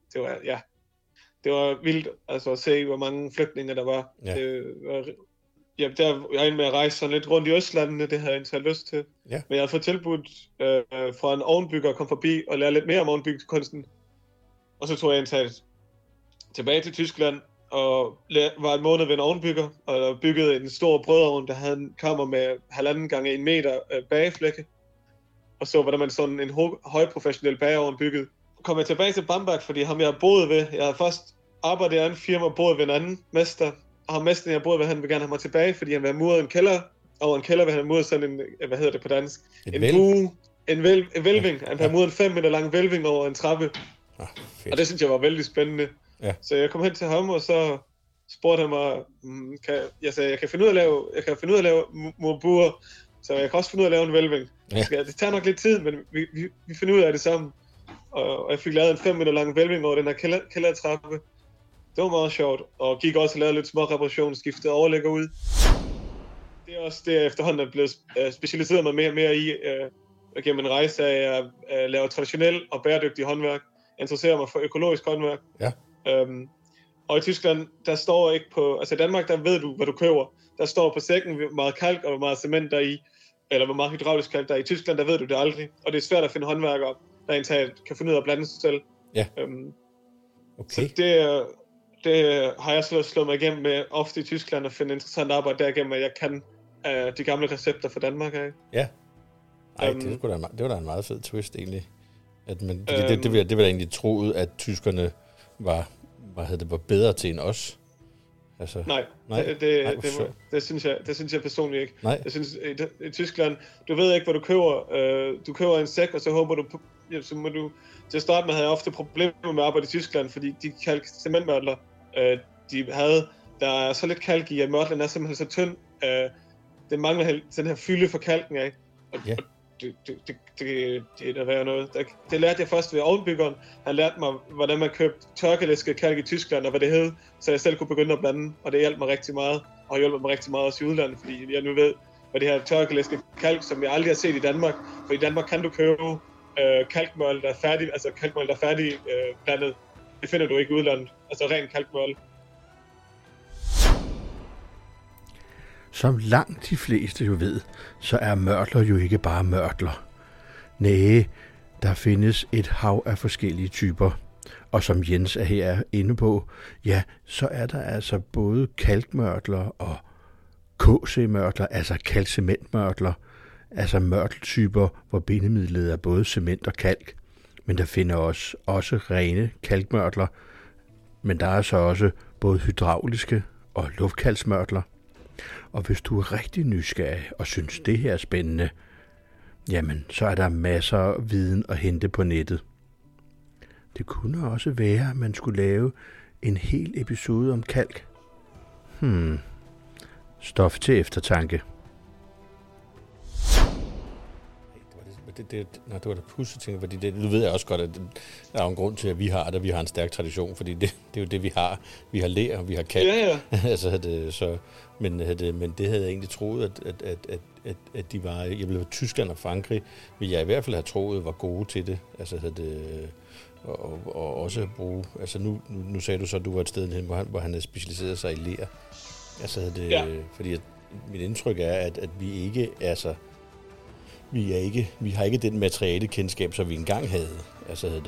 [SPEAKER 2] var vildt altså, at se, hvor mange flygtninge der var. Ja. Jeg endte med at rejse sådan lidt rundt i Østlandene, det havde jeg ikke lyst til. Ja. Men jeg havde fået tilbudt fra en ovnbygger at komme forbi og lære lidt mere om ovnbyggekunsten. Og så tog jeg indtaget tilbage til Tyskland og var en måned ved en ovnbygger og byggede en stor brødovn, der havde en kammer med 1,5 gange 1 meter bageflække. Og så hvordan man sådan en højprofessionel bageovn byggede. Kom jeg tilbage til Bamberg, fordi ham jeg boede ved, jeg havde først arbejdet i en anden firma og boede ved en anden mester. Og ham mesteren jeg boede ved, han vil gerne have mig tilbage, fordi han vil have muret en kælder. Og en kælder vil han have muret sådan en, hvad hedder det på dansk? En bue, en hvælving. Han vil have muret en 5 meter lang hvælving over en trappe. Og det synes jeg var vældig spændende. Ja. Så jeg kom hen til ham, og så spurgte han mig, jeg sagde, jeg kan finde ud af at lave murbuer, så jeg kan også finde ud af at lave en hvælving. Ja. Det tager nok lidt tid, men vi finder ud af det sammen. Og jeg fik lavet en 5 meter lang hvælving over den her kældertrappe. Det var meget sjovt, og gik også og lavede lidt små reparationer, skiftede overlægger ud. Det er også det, jeg efterhånden er blevet specialiseret mig mere og mere i gennem en rejse, at jeg laver traditionel og bæredygtig håndværk. Jeg interesserer mig for økologisk håndværk. Ja. Og i Tyskland, der står ikke på... Altså i Danmark, der ved du, hvad du køber. Der står på sækken, hvor meget kalk og hvor meget cement der er i, eller hvor meget hydraulisk kalk der er i. Tyskland, der ved du det aldrig. Og det er svært at finde håndværkere, der indtaget kan finde ud af at blande sig selv. Ja. Okay. Så det har jeg slået mig igennem med ofte i Tyskland og finde interessant arbejde derigennem, at jeg kan de gamle recepter fra Danmark af.
[SPEAKER 1] Ja. Ej, det var da en meget fed twist egentlig. At man, det vil jeg egentlig troet, at tyskerne var bedre til end os. Altså,
[SPEAKER 2] nej, det synes jeg personligt ikke. Nej. Jeg synes, i Tyskland, du ved ikke, hvad du køber. Du køber en sæk, og så håber du, så må du... Til at starte med havde jeg ofte problemer med at arbejde i Tyskland, fordi de cementmørtler, der er så lidt kalk i, at mørtlen er simpelthen så tynd. Det mangler den her fylde for kalken af. Ja. Det er der værd noget. Det lærte jeg først ved ovnbyggeren. Han lærte mig, hvordan man købte tørkelæsket kalk i Tyskland, og hvad det hed, så jeg selv kunne begynde at blande, og det hjalp mig rigtig meget, og har hjulpet mig rigtig meget også i udlandet, fordi jeg nu ved, hvad det her tørkelæsket kalk, som jeg aldrig har set i Danmark, for i Danmark kan du købe kalkmøl, der er færdig, altså kalkmøl, der er færdig blandet. Det finder du ikke i udlandet, altså ren kalkmøl.
[SPEAKER 1] Som langt de fleste jo ved, så er mørtler jo ikke bare mørtler. Næh, der findes et hav af forskellige typer. Og som Jens er her inde på, ja, så er der altså både kalkmørtler og KC-mørtler, altså kalkcementmørtler, altså mørteltyper, hvor bindemidlet er både cement og kalk. Men der finder også rene kalkmørtler, men der er så også både hydrauliske og luftkalksmørtler. Og hvis du er rigtig nysgerrig og synes, det her er spændende, jamen, så er der masser af viden at hente på nettet. Det kunne også være, at man skulle lave en hel episode om kalk. Stof til eftertanke. Det var da pudsigt ting, fordi det ved jeg også godt, at der er en grund til, at vi har en stærk tradition, fordi det er jo det, vi har. Vi har ler, og vi har kalk. Ja. Altså, men det havde jeg egentlig troet, at de var, jeg ville Tyskland og Frankrig, ville jeg i hvert fald have troet, var gode til det. Altså, og også bruge, altså nu sagde du så, at du var et sted, hvor han havde specialiseret sig i ler. Altså, fordi mit indtryk er, at vi ikke, altså, vi har ikke den materialekendskab, som vi engang havde. Altså,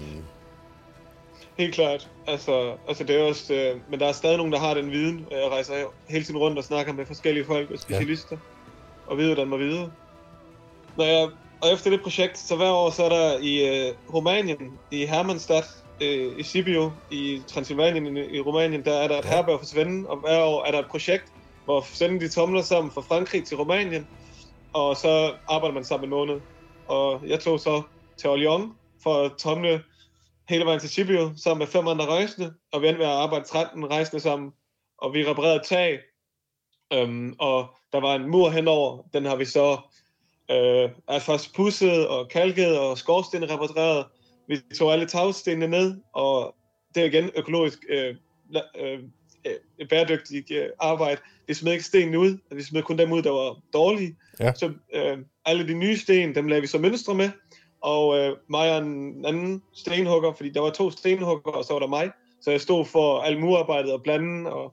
[SPEAKER 2] Helt klart. Altså det er også, men der er stadig nogen, der har den viden. Jeg rejser hele tiden rundt og snakker med forskellige folk og specialister, og videreuddanner mig videre. Og efter det projekt, så hver år, så er der i Rumænien, i Hermannstadt, i Sibiu, i Transylvanien i Rumænien, der er der et herberg for svende, og hver år er der et projekt, hvor svende de tumler sammen fra Frankrig til Rumænien, og så arbejder man sammen en måned. Og jeg tog så til Lyon for at tumle hele vejen til Sibiu sammen med 5 andre rejsende, og vi endte ved at arbejde 13 rejsende sammen. og vi reparerede tag, og der var en mur henover, den har vi så først pudset og kalket og skorstene repareret. Vi tog alle tagstenene ned, og det er igen økologisk bæredygtigt arbejde. Vi smed ikke stenene ud, vi smed kun dem ud, der var dårlige. Ja. Så alle de nye sten, dem lavede vi så mønstre med, og mig og en anden stenhugger, fordi der var 2 stenhugger, og så var der mig, så jeg stod for alt murarbejdet og blanden, og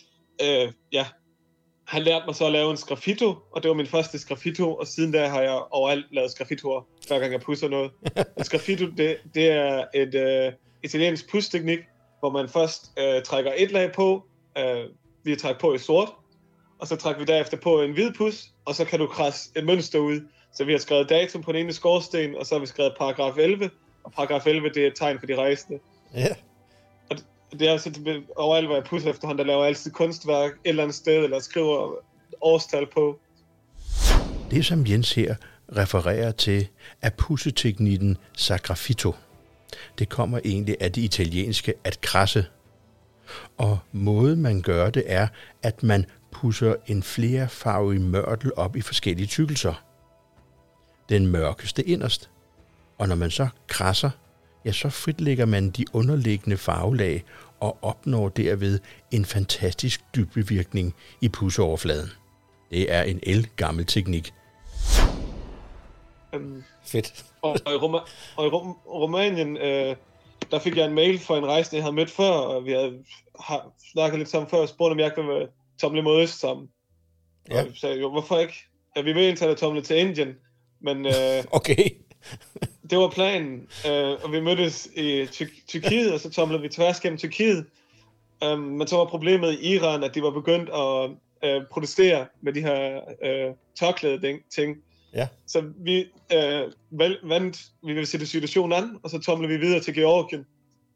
[SPEAKER 2] han lærte mig så at lave en sgraffito, og det var min første sgraffito, og siden da har jeg overalt lavet sgraffitoer, hver gang jeg pudser noget. En sgraffito, det er et italiensk pudsteknik, hvor man først trækker et lag på, vi har trækket på i sort, og så trækker vi derefter på en hvid puds, og så kan du krasse et mønster ud. Så vi har skrevet datum på den ene skorsten, og så har vi skrevet paragraf 11, og paragraf 11, det er et tegn for de rejsende. Ja. Og det er altså overalt, hvor jeg pudser efterhånden, der laver altid kunstværk et eller andet sted, eller skriver årstal på.
[SPEAKER 1] Det, som Jens her refererer til, er pudseteknikken sgraffito. Det kommer egentlig af det italienske at krasse. Og måden man gør det er, at man pudser en flerfarvig mørtel op i forskellige tykkelser. Den mørkeste inderst. Og når man så krasser, ja, så fritlægger man de underliggende farvelag og opnår derved en fantastisk dybdevirkning i pudseoverfladen. Det er en ældgammel teknik.
[SPEAKER 2] Fedt. Og i Rumænien, der fik jeg en mail fra en rejsende, jeg havde mødt før, og vi havde snakket lidt sammen før, og spurgte, om jeg kunne være tomle mod øst sammen. Ja. Og jeg sagde, jo, hvorfor ikke? Ja, vi vil indtage tomle til Indien, men
[SPEAKER 1] okay.
[SPEAKER 2] Det var planen, og vi mødtes i Tyrkiet, og så tomlede vi tværs gennem Tyrkiet. Men så var problemet i Iran, at de var begyndt at protestere med de her tørklæde-ting. Ja. Så vi vi vil sætte situationen an, og så tomlede vi videre til Georgien.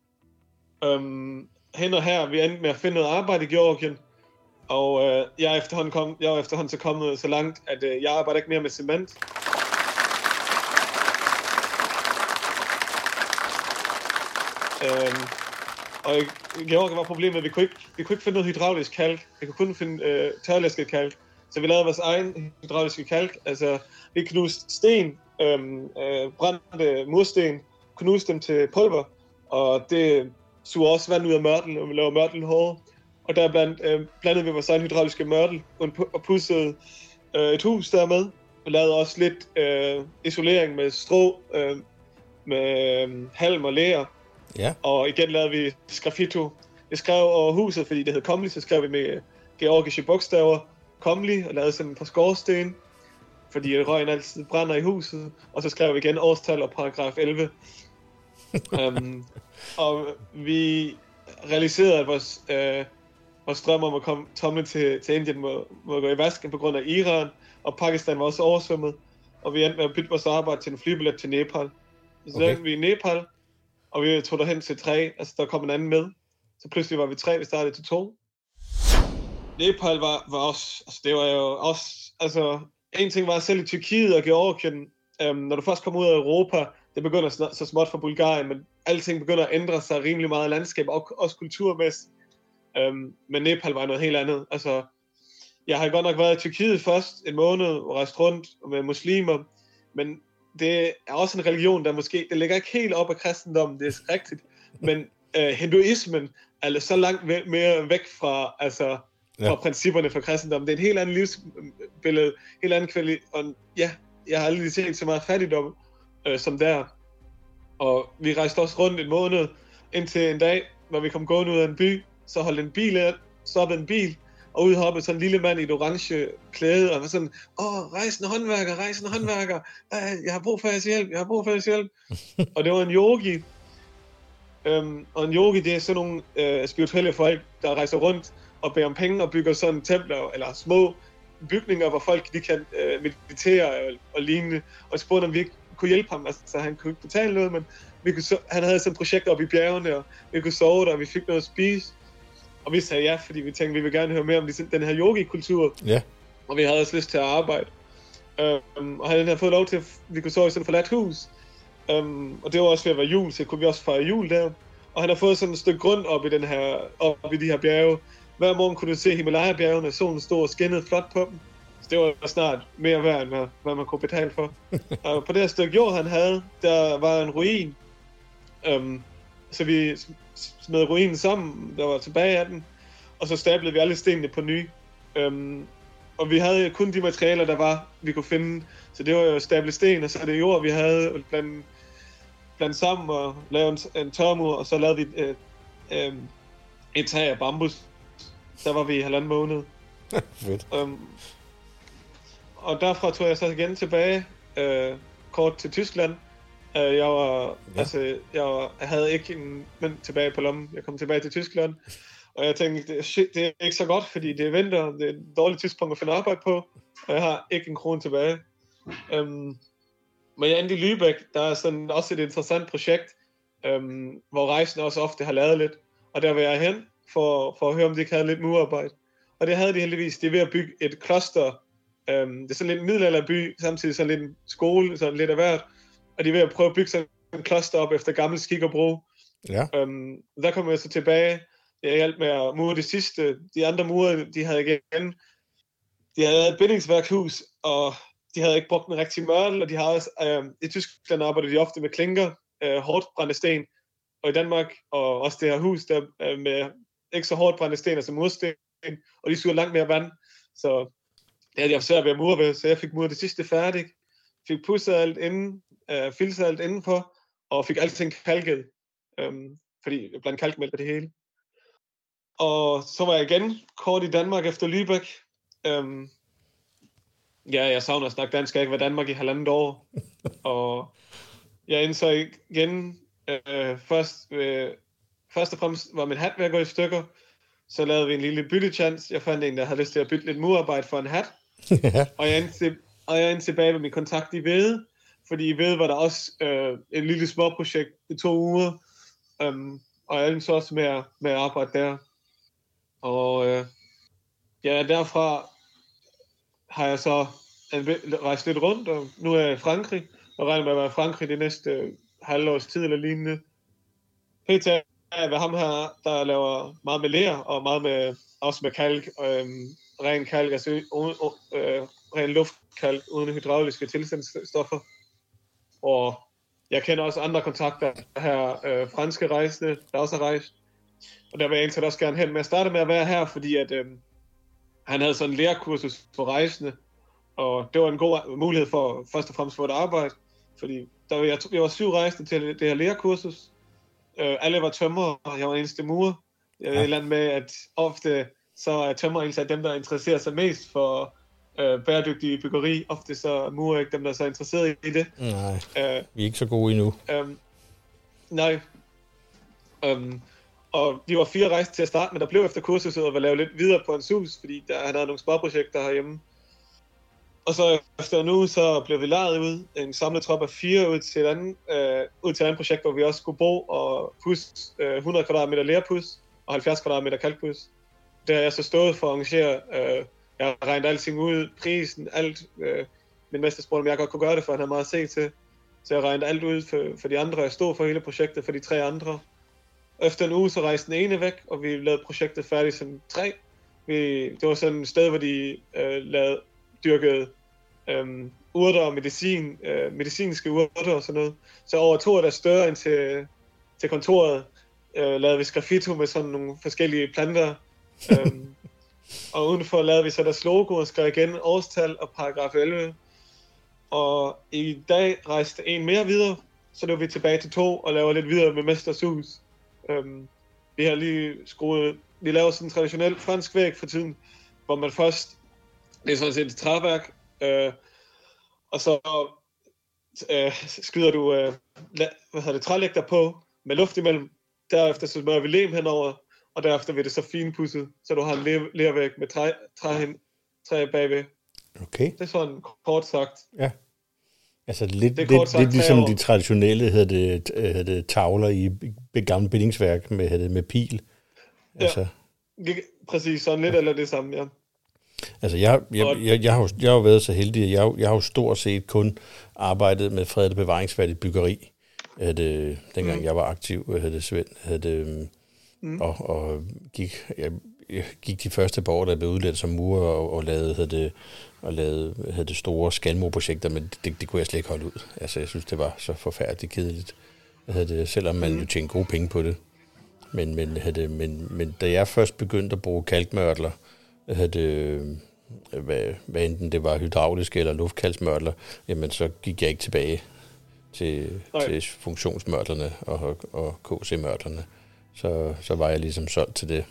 [SPEAKER 2] Hen og her, vi endte med at finde noget arbejde i Georgien, og jeg er efterhånden så kommet så langt, at jeg arbejder ikke mere med cement. Og i Georgien var problemet, at vi kunne ikke finde noget hydraulisk kalk. Vi kunne kun finde tørlæsket kalk. Så vi lavede vores egen hydrauliske kalk. Altså, vi knuste sten, brændte mursten, knuste dem til pulver, og det suger også vand ud af mørtel, og vi laver mørtel hårde. Og der blandede vi vores egen hydrauliske mørtel og pudsede et hus dermed. Vi lavede også lidt isolering med strå, med halm og ler. Ja. Og igen lavede vi sgraffito. Jeg skrev over huset, fordi det hed Komli, så skrev vi med georgiske bogstaver Komli og lavede sådan et par skorsten, fordi røgen altid brænder i huset. Og så skrev vi igen årstal og paragraf 11. Og vi realiserede, at vores drøm om at komme tomle til Indien må gå i vasken på grund af Iran, og Pakistan var også oversvømmet. Og vi endte med at bytte vores arbejde til en flybillet til Nepal. Så endte vi i Nepal, og vi tog derhen til 3, altså der kom en anden med. Så pludselig var vi 3, vi startede til 2. Nepal var også, altså det var jo også, altså en ting var selv i Tyrkiet og Georgien, når du først kommer ud af Europa, det begynder så småt for Bulgarien, men alting begynder at ændre sig rimelig meget i landskab, og også kulturmæssigt. Men Nepal var noget helt andet. Altså, jeg har godt nok været i Tyrkiet først en måned og rejst rundt med muslimer, men det er også en religion, der måske, det ligger ikke helt op af kristendommen, det er rigtigt, men hinduismen er så langt mere væk fra, altså, fra principperne for kristendommen. Det er et helt andet livsbillede, helt anden kvalitet, og ja, jeg har aldrig set så meget fattigdom som der. Og vi rejste også rundt en måned, indtil en dag, hvor vi kom gående ud af en by, så holdt en bil af, stoppede en bil, og ud hoppede sådan en lille mand i et orange klæde, og var sådan, rejsende håndværker, jeg har brug for jeres hjælp, og det var en yogi, og en yogi, det er sådan nogle spirituelle folk, der rejser rundt og beder om penge og bygger sådan templer, eller små bygninger, hvor folk de kan meditere og lignende, og spurgte, om vi ikke kunne hjælpe ham, altså han kunne ikke betale noget, men han havde sådan et projekt oppe i bjergene, og vi kunne sove der, og vi fik noget at spise. Og vi sagde ja, fordi vi tænkte, vi vil gerne høre mere om den her yogi-kultur. Ja. Og vi havde også lyst til at arbejde. Og han havde fået lov til, at vi kunne sove i sådan et forladt hus. Og det var også ved at være jul, så kunne vi også fejre jul der. Og han har fået sådan et stykke grund op i de her bjerge, hver morgen kunne du se Himalaya-bjergene, solen stod og skinnede flot på dem. Så det var snart mere værd, end hvad man kunne betale for. Og på det her stykke jord, han havde, der var en ruin. Så vi smed ruinen sammen, der var tilbage af den, og så stablede vi alle stenene på ny. Og vi havde kun de materialer, vi kunne finde. Så det var jo stable sten, og så det jord, vi havde blandt sammen og lave en tørmur, og så lavede vi et tag af bambus. Der var vi i 1,5 måned.
[SPEAKER 1] Fedt.
[SPEAKER 2] Og derfra tog jeg så igen tilbage, kort til Tyskland. Jeg havde ikke en mønt tilbage på lommen. Jeg kom tilbage til Tyskland, og jeg tænkte, det er ikke så godt, fordi det er vinter, det er et dårligt tidspunkt at finde arbejde på, og jeg har ikke en krone tilbage. Men jeg endte i Lübeck, der er sådan også et interessant projekt, hvor rejsende også ofte har lavet lidt, og der var jeg hen for at høre, om de ikke havde lidt murarbejde. Og det havde de heldigvis. De er ved at bygge et kloster. Det er sådan lidt en middelalderby, samtidig sådan lidt en skole, sådan lidt af hvert. Og de er ved at prøve at bygge sådan en kloster op efter gammel skik og brug.
[SPEAKER 1] Ja.
[SPEAKER 2] Der kom jeg så tilbage. Jeg hjalp med at mure det sidste. De andre mure, de havde igen. De havde et bindingsværkshus, og de havde ikke brugt en rigtig mørtel, og de havde også, i Tyskland arbejder de ofte med klinker, hårdt brændte sten. Og i Danmark, og også det her hus, der med ikke så hårdt brændte sten, altså mursten, og de suger langt mere vand. Så det havde jeg svært ved at mure ved, så jeg fik muret det sidste færdigt. Fik pudset alt inden, filset alt indenfor, og fik alting kalket, fordi jeg blandt kalkmælk og det hele. Og så var jeg igen kort i Danmark efter Lübeck. Jeg savner at snakke dansk, jeg ikke var i Danmark i 1,5 år. Og jeg indså igen, først og fremmest var min hat ved at gå i stykker. Så lavede vi en lille byttechance. Jeg fandt en, der havde lyst til at bytte lidt murarbejde for en hat. Og jeg endte tilbage med min kontakt i Væde, fordi i Væde var der også et lille småprojekt i 2 uger, og jeg endte så også med at arbejde der. Og derfra har jeg så rejst lidt rundt, og nu er jeg i Frankrig, og regner med at være i Frankrig det næste halvårs tid eller lignende. PT er ved ham her, der laver meget med ler, og meget med, også med kalk, ren kalk, altså ren luftkalk, uden hydrauliske tilstandsstoffer. Og jeg kender også andre kontakter her, franske rejsende, der også har rejst. Og der vil jeg egentlig også gerne hen med at starte med at være her, fordi at han havde sådan en lærerkursus for rejsende, og det var en god mulighed for først og fremmest for et arbejde, fordi jeg var 7 rejsende til det her lærerkursus. Alle var tømrer, og jeg var eneste murer. Jeg er et eller andet med, at ofte så er tømrer egentlig dem, der interesserer sig mest for bæredygtig byggeri. Ofte så er murer ikke dem, der er så interesseret i det.
[SPEAKER 1] Nej, vi er ikke så gode endnu.
[SPEAKER 2] Nej. Og de var 4 rejser til at starte, men der blev efter kursuset og var lavet lidt videre på hans hus, fordi han havde nogle sparprojekter herhjemme. Og så efter nu, så blev vi lejet ud, en samlet trop af 4 ud til et andet projekt, hvor vi også skulle bo og pusse 100 kvadratmeter lerpus og 70 kvadratmeter kalkpus. Det har jeg så stået for at arrangere. Jeg har regnet alting ud, prisen, alt. Min mester spurgte, om jeg godt kunne gøre det, for han havde meget at se til. Så jeg regnede alt ud for de andre. Jeg stod for hele projektet for de 3 andre. Efter en uge, så rejste den ene væk, og vi lavede projektet færdigt som 3. Det var sådan et sted, hvor de dyrkede urter og medicinske urter og sådan noget. Så over 2 af deres større ind til kontoret lavede vi sgraffito med sådan nogle forskellige planter. Og udenfor lavede vi så deres logo og skrev igen årstal og paragraf 11. Og i dag rejste en mere videre, så nu er vi tilbage til 2 og laver lidt videre med Mesters Hus. Vi har vi laver sådan en traditionel fransk væg for tiden, hvor man først, det er sådan set et træværk, og så skyder du trælægter på med luft imellem. Derefter så smører vi lem henover, og derefter vil det så finpudset, så du har en lervæg med træ bagved.
[SPEAKER 1] Okay.
[SPEAKER 2] Det er sådan kort sagt.
[SPEAKER 1] Ja. Altså lidt ligesom de traditionelle hedder det tavler i gamle bindingsværk med pil. Altså.
[SPEAKER 2] Ja, præcis sådan lidt eller det samme, ja.
[SPEAKER 1] Altså jeg har jo været så heldig, at jeg har jo stort set kun arbejdet med fredet bevaringsværdigt byggeri. Dengang jeg var aktiv, Svend, og gik. jeg gik de første par år, da jeg blev udlært som murer og lavede store skalmurprojekter, men det kunne jeg slet ikke holde ud. Altså, jeg synes, det var så forfærdeligt kedeligt. Selvom man jo tjente gode penge på det. Men da jeg først begyndte at bruge kalkmørtler, hvad enten det var hydrauliske eller luftkalksmørtler, jamen så gik jeg ikke tilbage til funktionsmørtlerne og KC-mørtlerne. Så var jeg ligesom solgt til det.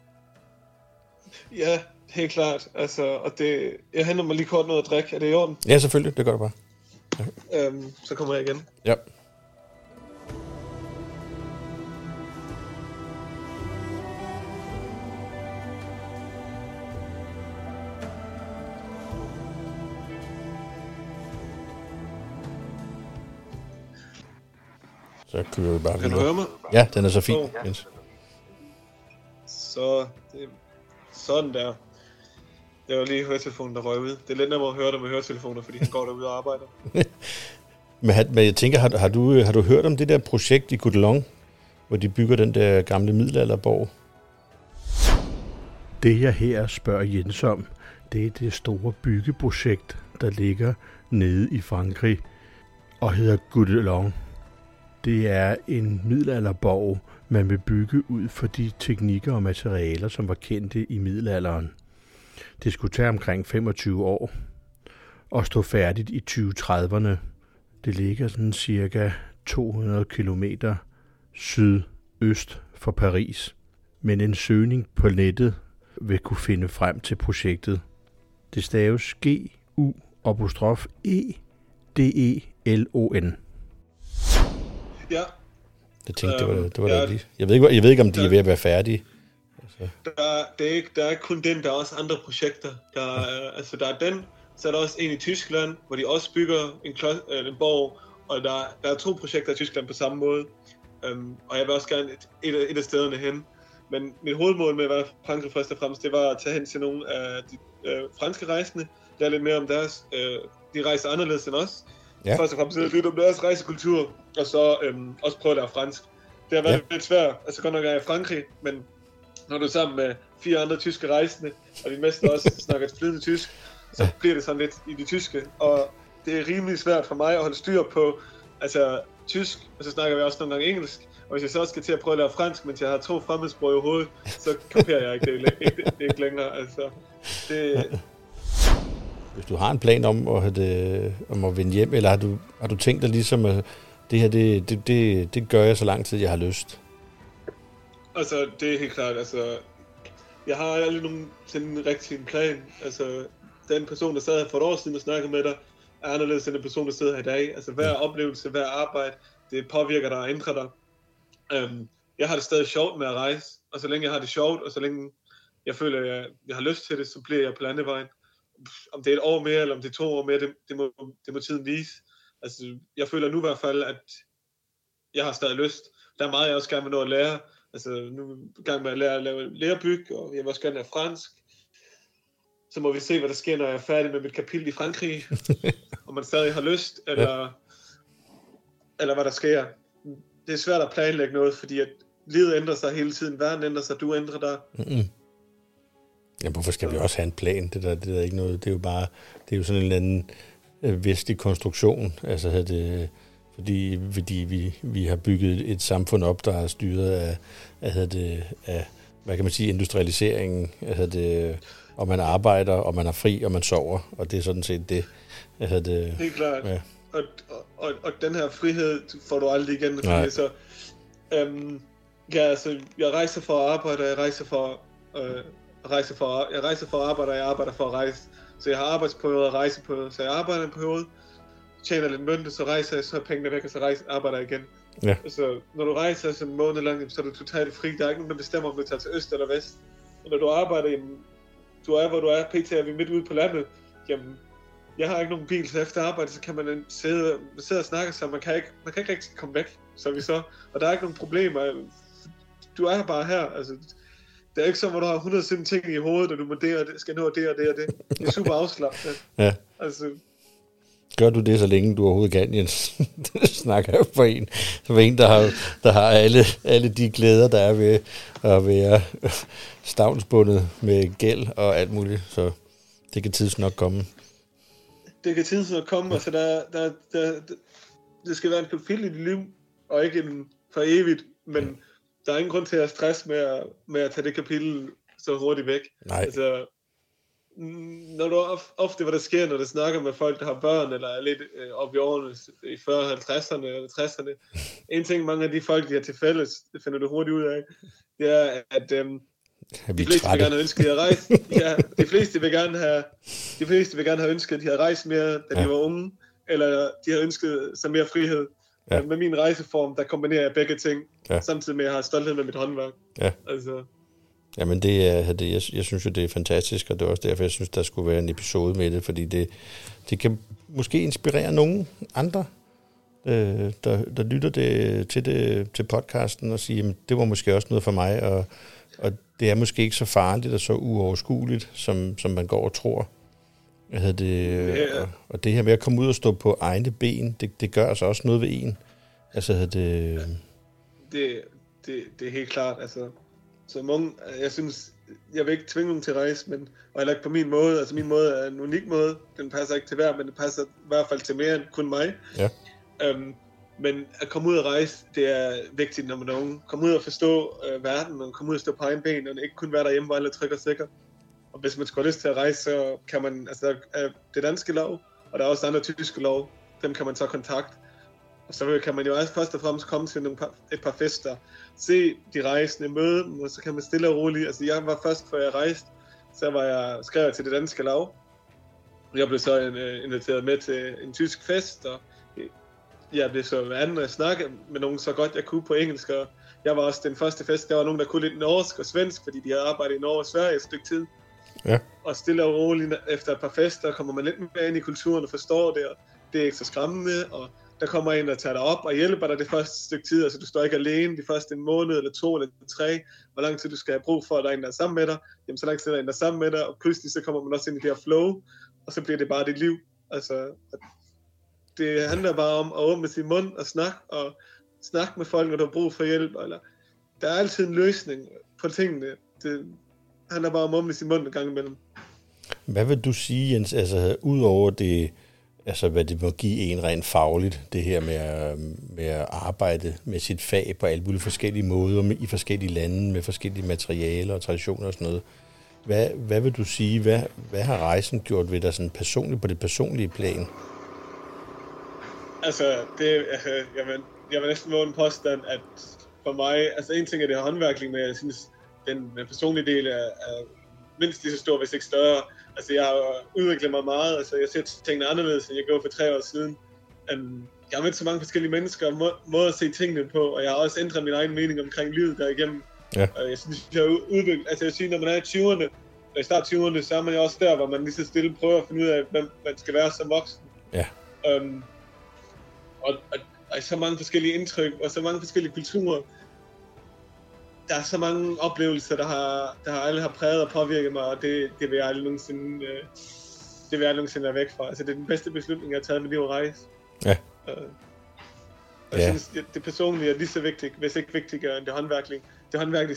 [SPEAKER 2] Ja, helt klart. Altså, og det, jeg henter mig lige kort noget at drikke. Er det i orden?
[SPEAKER 1] Ja, selvfølgelig. Det gør du bare.
[SPEAKER 2] Ja. Så kommer jeg igen.
[SPEAKER 1] Ja. Så kører vi bare.
[SPEAKER 2] Kan du høre mig?
[SPEAKER 1] Ja, den er så fin. Ja.
[SPEAKER 2] Så sådan der. Det var lige høretelefonen, der røg ud. Det er lidt nemmere at høre det med høretelefoner, fordi han går derude og arbejder.
[SPEAKER 1] Men jeg tænker, har du hørt om det der projekt i Gudelong, hvor de bygger den der gamle middelalderborg? Det jeg her spørger Jens om, det er det store byggeprojekt, der ligger nede i Frankrig og hedder Gudelong. Det er en middelalderborg, man vil bygge ud for de teknikker og materialer, som var kendte i middelalderen. Det skulle tage omkring 25 år og stå færdigt i 2030'erne. Det ligger sådan cirka 200 kilometer sydøst for Paris. Men en søgning på nettet vil kunne finde frem til projektet. Det staves GU'Edelon.
[SPEAKER 2] Ja.
[SPEAKER 1] Jeg tænkte, det var da lige. Jeg ved ikke, om de er ved at være færdige. Altså.
[SPEAKER 2] Der er ikke kun den, der er også andre projekter. Der er den, så er der også en i Tyskland, hvor de også bygger en borg, og der er 2 projekter i Tyskland på samme måde. Og jeg vil også gerne et af stederne hen. Men mit hovedmål med at være Frankrig først og fremmest, det var at tage hen til nogle af de franske rejsende, lære lidt mere om deres. De rejser anderledes end os. Ja. Først og fremmest lidt om deres rejsekultur, og så også prøve at lære fransk. Det har været lidt svært, altså godt nok er jeg i Frankrig, men når du er sammen med 4 andre tyske rejsende, og de meste også snakker flydende tysk, så bliver det sådan lidt i det tyske, og det er rimelig svært for mig at holde styr på, altså tysk, og så snakker vi også nogle gange engelsk, og hvis jeg så også skal til at prøve at lære fransk, mens jeg har 2 fremmedsprog i hovedet, så kapierer jeg ikke det ikke længere, altså det...
[SPEAKER 1] Hvis du har en plan om at vende hjem, eller har du tænkt dig ligesom, at det her, det gør jeg så lang tid, jeg har lyst?
[SPEAKER 2] Altså, det er helt klart, altså, jeg har aldrig nogen sådan en rigtig plan. Altså, den person, der sad her for et år siden og snakkede med dig, er anderledes end den person, der sidder her i dag. Altså, hver oplevelse, hver arbejde, det påvirker dig og ændrer dig. Jeg har det stadig sjovt med at rejse, og så længe jeg har det sjovt, og så længe jeg føler, at jeg har lyst til det, så bliver jeg på landevejen. Om det er et år mere, eller om det er 2 år mere, det må tiden vise. Altså, jeg føler nu i hvert fald, at jeg har stadig lyst. Der er meget, jeg også gerne vil nå at lære. Altså, nu er jeg i gang med at lære at lave lærbyg, og jeg vil også gerne lære fransk. Så må vi se, hvad der sker, når jeg er færdig med mit kapitel i Frankrig. Om man stadig har lyst, eller hvad der sker. Det er svært at planlægge noget, fordi at livet ændrer sig hele tiden. Verden ændrer sig, du ændrer dig.
[SPEAKER 1] Mm-hmm. Ja, hvorfor skal vi også have en plan? Det er ikke noget. Det er jo sådan en eller anden vestlig konstruktion. Altså, fordi vi har bygget et samfund op, der er styret af hvad kan man sige, industrialiseringen. Og man arbejder, og man er fri, og man sover. Og det er sådan set det.
[SPEAKER 2] Helt klart. Ja. Og den her frihed får du aldrig igen.
[SPEAKER 1] Nej.
[SPEAKER 2] Så, jeg rejser for at arbejde, jeg rejser for at arbejde, og jeg arbejder for at rejse. Så jeg har arbejdsperiode og rejseperiode, så jeg arbejder en periode, tjener lidt mønte, så rejser jeg, så er pengene væk, og så arbejder jeg igen. Ja. Så når du rejser så en måned lang, så er du totalt fri. Der er ikke nogen, der bestemmer, om du tager til øst eller vest. Og når du arbejder, du er, hvor du er, pt. Er vi midt ude på landet, jamen, jeg har ikke nogen bil, så efter arbejde, så kan man sidde og snakke, så man kan ikke rigtig komme væk, og der er ikke nogen problemer. Du er bare her, altså. Det er ikke så, hvor du har 100 ting i hovedet, og du må skal nå det og det og det. Det er super afslappende.
[SPEAKER 1] Ja.
[SPEAKER 2] Altså.
[SPEAKER 1] Gør du det, så længe du overhovedet kan, Jens? Det snakker jeg for en, der har alle de glæder, der er ved at være stavnsbundet med gæld og alt muligt, så det kan tids nok komme.
[SPEAKER 2] Det kan tids nok komme, altså det skal være en kapitel i dit liv, og ikke en for evigt, men der er ingen grund til at stresse med at tage det kapitel så hurtigt væk.
[SPEAKER 1] Nej.
[SPEAKER 2] Altså, når du ofte, hvad der sker, når du snakker med folk, der har børn, eller er lidt oppe i årene, i 40'erne, 50'erne eller 60'erne, en ting, mange af de folk, de har til fælles, det finder du hurtigt ud af, det er, at de fleste vil gerne have ønsket, at de har rejst. Ja, de fleste vil gerne have ønsket, at de havde rejst mere, da de var unge, eller de har ønsket sig mere frihed. Ja. Med min rejseform, der kombinerer jeg begge ting, samtidig med at jeg har stolthed med mit håndværk.
[SPEAKER 1] Ja.
[SPEAKER 2] Altså.
[SPEAKER 1] Jamen jeg synes jo, det er fantastisk, og det er også derfor, jeg synes, der skulle være en episode med det, fordi det kan måske inspirere nogen andre, der lytter til podcasten og siger, jamen, det var måske også noget for mig, og det er måske ikke så farligt og så uoverskueligt, som man går og tror. Og det her med at komme ud og stå på egne ben, det gør altså også noget ved en. Altså,
[SPEAKER 2] det er helt klart, altså. Så mange, jeg synes, jeg vil ikke tvinge nogen til at rejse, men, og heller ikke på min måde. Altså min måde er en unik måde. Den passer ikke til hver, men det passer i hvert fald til mere end kun mig.
[SPEAKER 1] Ja.
[SPEAKER 2] Men at komme ud og rejse, det er vigtigt, når man er unge. Komme ud og forstå verden, og komme ud og stå på egen ben, og ikke kun være derhjemme, hvor alle er tryg og sikker. Og hvis man skulle have lyst til at rejse, så kan man, altså der er det danske lov, og der er også andre tyske lov, dem kan man så kontakte. Og så kan man jo også først og fremmest komme til et par fester, se de rejsende, møde dem, og så kan man stille og roligt. Altså jeg var først, før jeg rejste, så skrev jeg til det danske lav. Jeg blev så inviteret med til en tysk fest, og jeg blev så anden, og jeg snakkede med nogen så godt jeg kunne på engelsk, og jeg var også den første fest, der var nogen, der kunne lidt norsk og svensk, fordi de havde arbejdet i Norge og Sverige et stykke tid.
[SPEAKER 1] Ja.
[SPEAKER 2] Og stille og roligt efter et par fester, kommer man lidt mere ind i kulturen og forstår det, og det er ikke så skræmmende, og der kommer en, der tager dig op og hjælper dig det første stykke tid, altså du står ikke alene de første en måned, eller 2 eller 3, hvor lang tid du skal have brug for, at der er en, der er sammen med dig, jamen så lang tid der er en, der er sammen med dig, og pludselig så kommer man også ind i det her flow, og så bliver det bare dit liv. Altså, det handler bare om at åbne sin mund og snakke med folk, når du har brug for hjælp, eller der er altid en løsning på tingene. Det handler bare om at åbne sin mund en gang imellem.
[SPEAKER 1] Hvad vil du sige, Jens, altså udover det, altså hvad det må give en rent fagligt, det her med at arbejde med sit fag på alle mulige forskellige måder, i forskellige lande, med forskellige materialer og traditioner og sådan noget. Hvad vil du sige, hvad har rejsen gjort ved dig sådan personligt, på det personlige plan?
[SPEAKER 2] Altså, jeg vil næsten våge en påstand, at for mig, altså en ting er det her håndværkning, men jeg synes, den personlige del er mindst lige så stor, hvis ikke større. Altså, jeg har udviklet mig meget, altså jeg ser tingene anderledes, end jeg gjorde for 3 år siden. Jeg har mødt så mange forskellige mennesker, og måder at se tingene på, og jeg har også ændret min egen mening omkring livet derigennem. Ja. Og jeg synes, jeg har udviklet, altså jeg vil sige, når man er i 20'erne, og i start 20'erne, så er man jo også der, hvor man lige så stille prøver at finde ud af, hvem man skal være som voksen. Ja. Og så mange forskellige indtryk, og så mange forskellige kulturer. Der er så mange oplevelser, der alle har præget og påvirket mig, og det vil jeg aldrig nogensinde, være væk fra. Altså det er den bedste beslutning, jeg har taget i mit liv at rejse. Ja. Jeg synes, det personlige er lige så vigtigt, hvis ikke vigtigere end det håndværklige. Det håndværklige,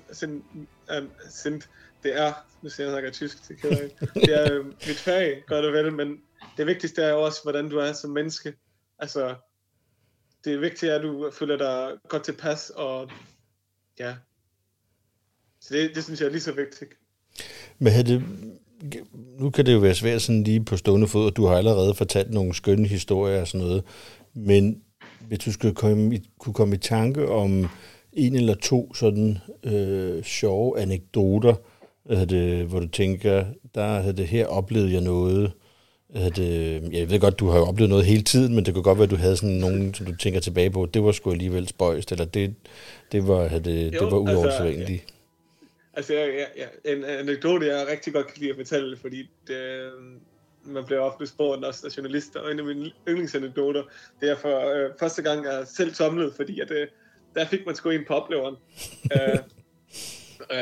[SPEAKER 2] det er, nu siger jeg snakker tysk, det er mit fag, godt og vel, men det vigtigste er også, hvordan du er som menneske. Altså, det er vigtigt, at du føler dig godt tilpas, og ja. Så det synes jeg er lige så vigtigt.
[SPEAKER 1] Men nu kan det jo være svært sådan lige på stående fod, og du har allerede fortalt nogle skønne historier og sådan noget, men hvis du skulle kunne komme i tanke om 1 eller 2 sådan sjove anekdoter, hvor du tænker, her oplevede jeg noget. Jeg ved godt, du har jo oplevet noget hele tiden, men det kunne godt være, at du havde sådan nogen, som du tænker tilbage på, det var sgu alligevel spøjst, eller det var uoversætteligt.
[SPEAKER 2] Altså, en anekdote, jeg rigtig godt kan lide at fortælle, fordi man bliver ofte spurgt også af journalister, og en af mine yndlingsanekdoter, det er for første gang, jeg selv tumlede, fordi at, der fik man sgu en på opleveren.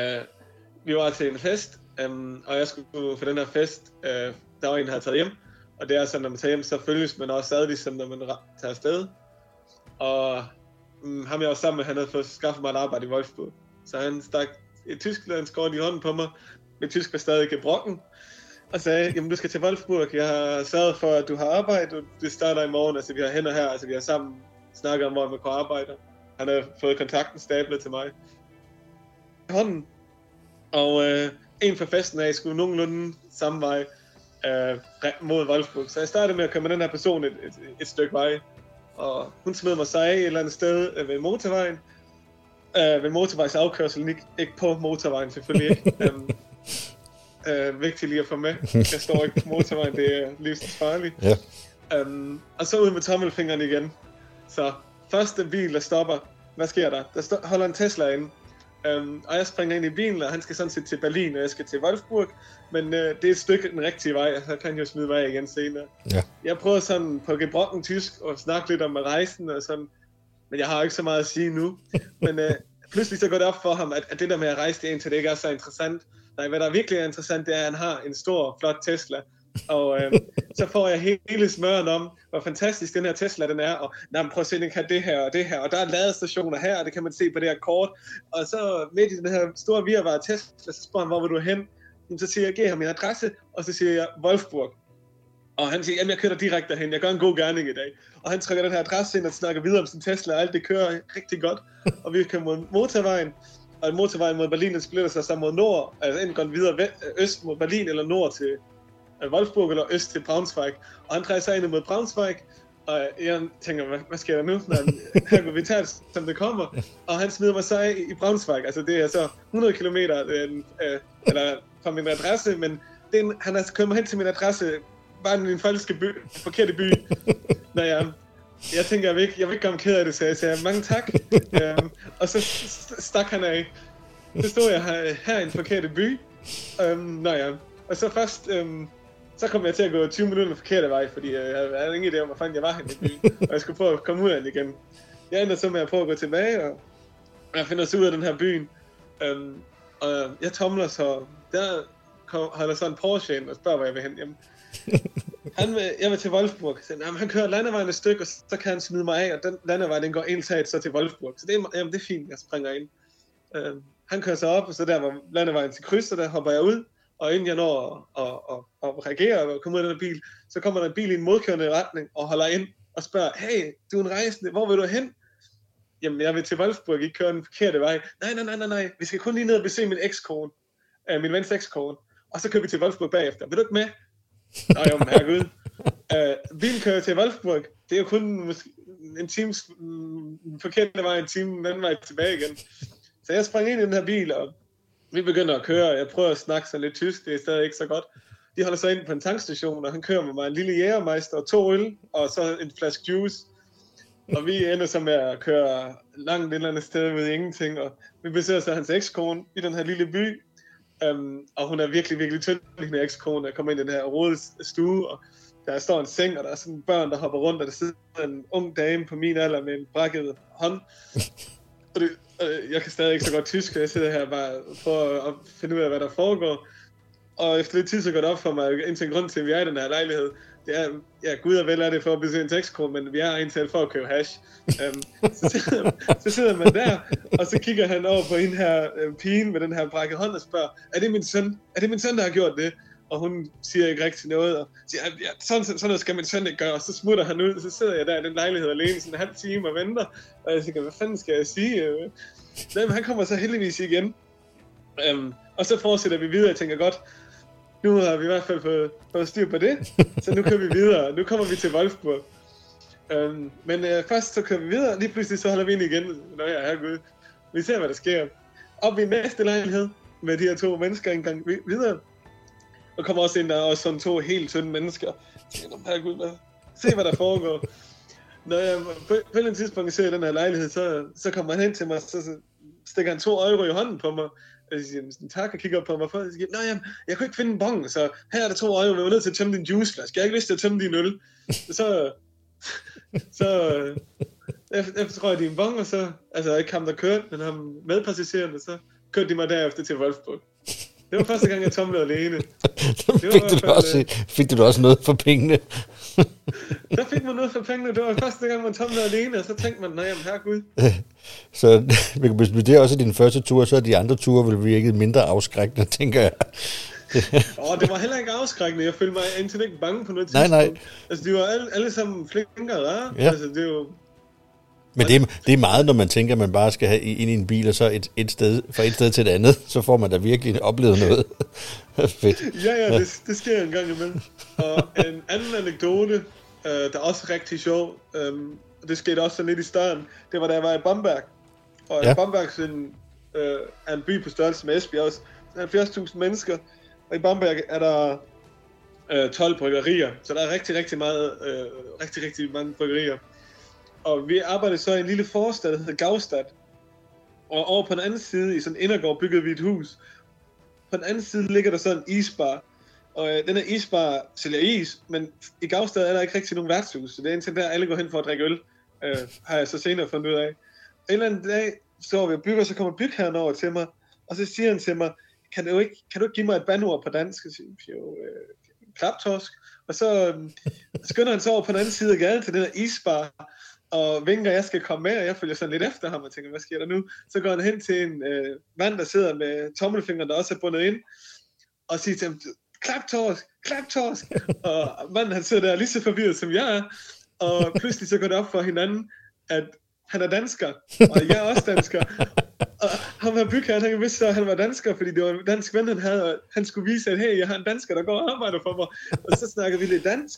[SPEAKER 2] Vi var til en fest, og jeg skulle for den her fest, der var en, der havde taget hjem, Og det er sådan, når man tager hjem, så følges man også ad, ligesom når man tager afsted. Og ham jeg også sammen med, han havde fået skaffet mig et arbejde i Wolfsburg. Så han stak et tysklandskort i hånden på mig. Mit tysk var stadig gebrokken. Og sagde, jamen du skal til Wolfsburg. Jeg har sørget for, at du har arbejde, og det starter i morgen. Altså vi har hænder her, altså vi har sammen snakket om, hvor man kan arbejde. Han har fået kontakten stablet til mig. Hånden. Og en for festen af skulle nogenlunde samme vej mod Wolfsburg. Så jeg startede med at komme med den her person et stykke vej. Og hun smed mig så af et eller andet sted ved motorvejen. Ved motorvejs afkørsel, ikke på motorvejen selvfølgelig ikke. Vigtigt lige at få med. Jeg står ikke på motorvejen, det er livsfarligt.
[SPEAKER 1] Ja.
[SPEAKER 2] Og så ud med tommelfingeren igen. Så første bil, der stopper. Hvad sker der? Der holder en Tesla inde. Og jeg springer ind i bilen, og han skal sådan set til Berlin, og jeg skal til Wolfsburg. Men det er et stykke den rigtige vej, og så kan jeg jo smide mig af igen senere. Ja. Jeg prøver sådan på gebrokken tysk og snakke lidt om rejsen og sådan. Men jeg har ikke så meget at sige nu. Men pludselig så går det op for ham, at det der med at rejse det indtil det ikke er så interessant. Nej, hvad der virkelig er interessant, det er, at han har en stor, flot Tesla. Og så får jeg hele smøren om, hvor fantastisk den her Tesla den er. Og prøv at se, den kan det her og det her. Og der er ladestationer her, og det kan man se på det her kort. Og så midt i den her store virvar Tesla, så spørger han, hvor vil du hen? Så siger jeg, giver ham min adresse, og så siger jeg, Wolfsburg. Og han siger, jamen jeg kører direkte derhen, jeg gør en god gerning i dag. Og han trykker den her adresse ind og snakker videre om sin Tesla, og alt det kører rigtig godt. Og vi kører mod motorvejen, og motorvejen mod Berlin, den splitter sig så mod nord, altså enten går videre øst mod Berlin, eller nord til Wolfsburg, eller øst til Braunschweig. Og han drejer sig ind mod Braunschweig, og jeg tænker, hvad sker der nu? Her går vi tager det, som det kommer. Og han smider mig så af i Braunschweig, altså det er så 100 kilometer eller fra min adresse, men han har kørt mig hen til min adresse, bare i en forkerte by. Jeg tænker, jeg vil ikke komme ked af det, så jeg sagde, mange tak. Og så stak han af. Så stod jeg her i en forkerte by. Og så først, så kom jeg til at gå 20 minutter den forkerte vej, fordi jeg havde ingen idé om, hvor fanden jeg var henne i byen. Og jeg skulle prøve at komme ud af den igen. Jeg endte så med at prøve at gå tilbage, og jeg finder så ud af den her byen. Og jeg tomler så, der holder så en Porsche ind og spørger, hvor jeg vil hen hjem. Jeg vil til Wolfsburg. Så, han kører landevejen et stykke, og så kan han smide mig af, og den landevej, den går ensat så til Wolfsburg. Så det er fint, jeg springer ind. Han kører så op, og så der var landevejen til kryds, og der hopper jeg ud. Og inden jeg når at reagere og komme ud af den bil, så kommer der en bil i en modkørende retning og holder ind og spørger, hey, du er en rejsende, hvor vil du hen? Jamen, jeg vil til Wolfsburg, ikke køre den forkerte vej. Nej, vi skal kun lige ned og besøge min ekskone, min vens ekskone, og så kører vi til Wolfsburg bagefter. Vil du ikke med? Nå jo, men herregud. Bilen kører til Wolfsburg, det er jo kun en times forkerte vej, en time den anden vej tilbage igen. Så jeg sprang ind i den her bil, og vi begynder at køre, jeg prøver at snakke så lidt tysk, det er stadig ikke så godt. De holder så ind på en tankstation, og han kører med mig en lille jægermeister og 2 øl, og så en flaske juice. Og vi ender så med at køre langt et eller andet sted ved ingenting, og vi besøger så hans ekskone i den her lille by. Og hun er virkelig, virkelig tynd, den her ekskone. Jeg kommer ind i den her rodede stue, og der står en seng, og der er sådan børn, der hopper rundt, og der sidder en ung dame på min alder med en brækket hånd. Jeg kan stadig ikke så godt tysk, og jeg sidder her bare for at finde ud af, hvad der foregår. Og efter lidt tid, så går det op for mig, indtil en grund til, at vi er i den her lejlighed. Det er, ja, gud og vel er det for at besøge en tekstkone, men vi er indtil for at købe hash. Så sidder man der, og så kigger han over på hende her pigen med den her brækket hånd og spørger, er det min søn? Er det min søn, der har gjort det? Og hun siger ikke rigtig noget, og siger, ja, sådan noget skal min søn ikke gøre. Og så smutter han ud, og så sidder jeg der i den lejlighed alene sådan en halv time og venter. Og jeg tænker, hvad fanden skal jeg sige? Men han kommer så heldigvis igen. Og så fortsætter vi videre, jeg tænker godt, nu har vi i hvert fald fået styr på det, så nu kører vi videre. Nu kommer vi til Wolfsburg. Men først så kører vi videre, lige pludselig så holder vi ind igen. Nå ja, herregud. Vi ser, hvad der sker. Op i næste lejlighed med de her 2 mennesker en gang videre. Og kommer også ind, der er også sådan 2 helt tynde mennesker. Jeg tænker, herregud, se hvad der foregår. Når jeg på et eller andet tidspunkt ser den her lejlighed, så kommer han hen til mig, så stikker han 2 euro i hånden på mig. Og jeg siger, tak, og kigger op på mig. Og jeg siger, nej, jeg kunne ikke finde en bong, så her er der 2 euro, vi var nødt til at tømme din juiceflaske. Jeg har ikke lyst til at tømme din øl. Så jeg tror, at de er en bong, og så, altså ikke ham, der kørte, men ham medpassagererne, så kørte de mig derefter til Wolfsburg. Det var første gang, jeg tumlede alene.
[SPEAKER 1] Fik du også noget for pengene?
[SPEAKER 2] Der fik man noget for pengene. Det var første gang, man tumlede alene, og så tænkte man, nej, jamen herregud.
[SPEAKER 1] Så hvis det er også din første tur, så er de andre ture vel virke mindre afskrækkende, tænker jeg.
[SPEAKER 2] Det var heller ikke afskrækkende. Jeg følte mig indtil ikke bange på noget tidspunkt.
[SPEAKER 1] Nej.
[SPEAKER 2] Altså, de var alle sammen flinke og rare.
[SPEAKER 1] Ja.
[SPEAKER 2] Altså, det er jo...
[SPEAKER 1] Men det er meget, når man tænker, at man bare skal have ind i en bil, og så et sted til et andet, så får man da virkelig oplevet noget. Fedt.
[SPEAKER 2] Ja, det sker en gang imellem. Og en anden anekdote, der er også rigtig sjov, det skete også lidt i starten, det var da jeg var i Bamberg. Og Bamberg er en by på størrelse med Esbjerg også. 70.000 mennesker, og i Bamberg er der 12 bryggerier, så der er rigtig mange bryggerier. Og vi arbejdede så i en lille forstad, der hedder Gaustadt. Og over på den anden side, i sådan en indergård, byggede vi et hus. På den anden side ligger der så en isbar. Og den her isbar sælger is, men i Gaustadt er der ikke rigtig nogen værtshus. Så det er indtil der, alle går hen for at drikke øl, har jeg så senere fundet ud af. En eller anden dag står vi og bygger, så kommer bygherren over til mig, og så siger han til mig, kan du ikke give mig et bandord på dansk? Og så siger klaptorsk. Og så skynder han så over på den anden side af gaden til den her isbar, og vinker, jeg skal komme med, og jeg følger sådan lidt efter ham, og tænker, hvad sker der nu? Så går han hen til en mand, der sidder med tommelfingeren, der også er bundet ind, og siger til ham, klaptorsk, og manden, han sidder der lige så forvirret, som jeg er, og pludselig så går det op for hinanden, at han er dansker, og jeg er også dansker, og ham her bygherren, han vidste så, at han var dansker, fordi det var en dansk ven, han havde, og han skulle vise, at hey, jeg har en dansker, der går og arbejder for mig, og så snakker vi lidt dansk.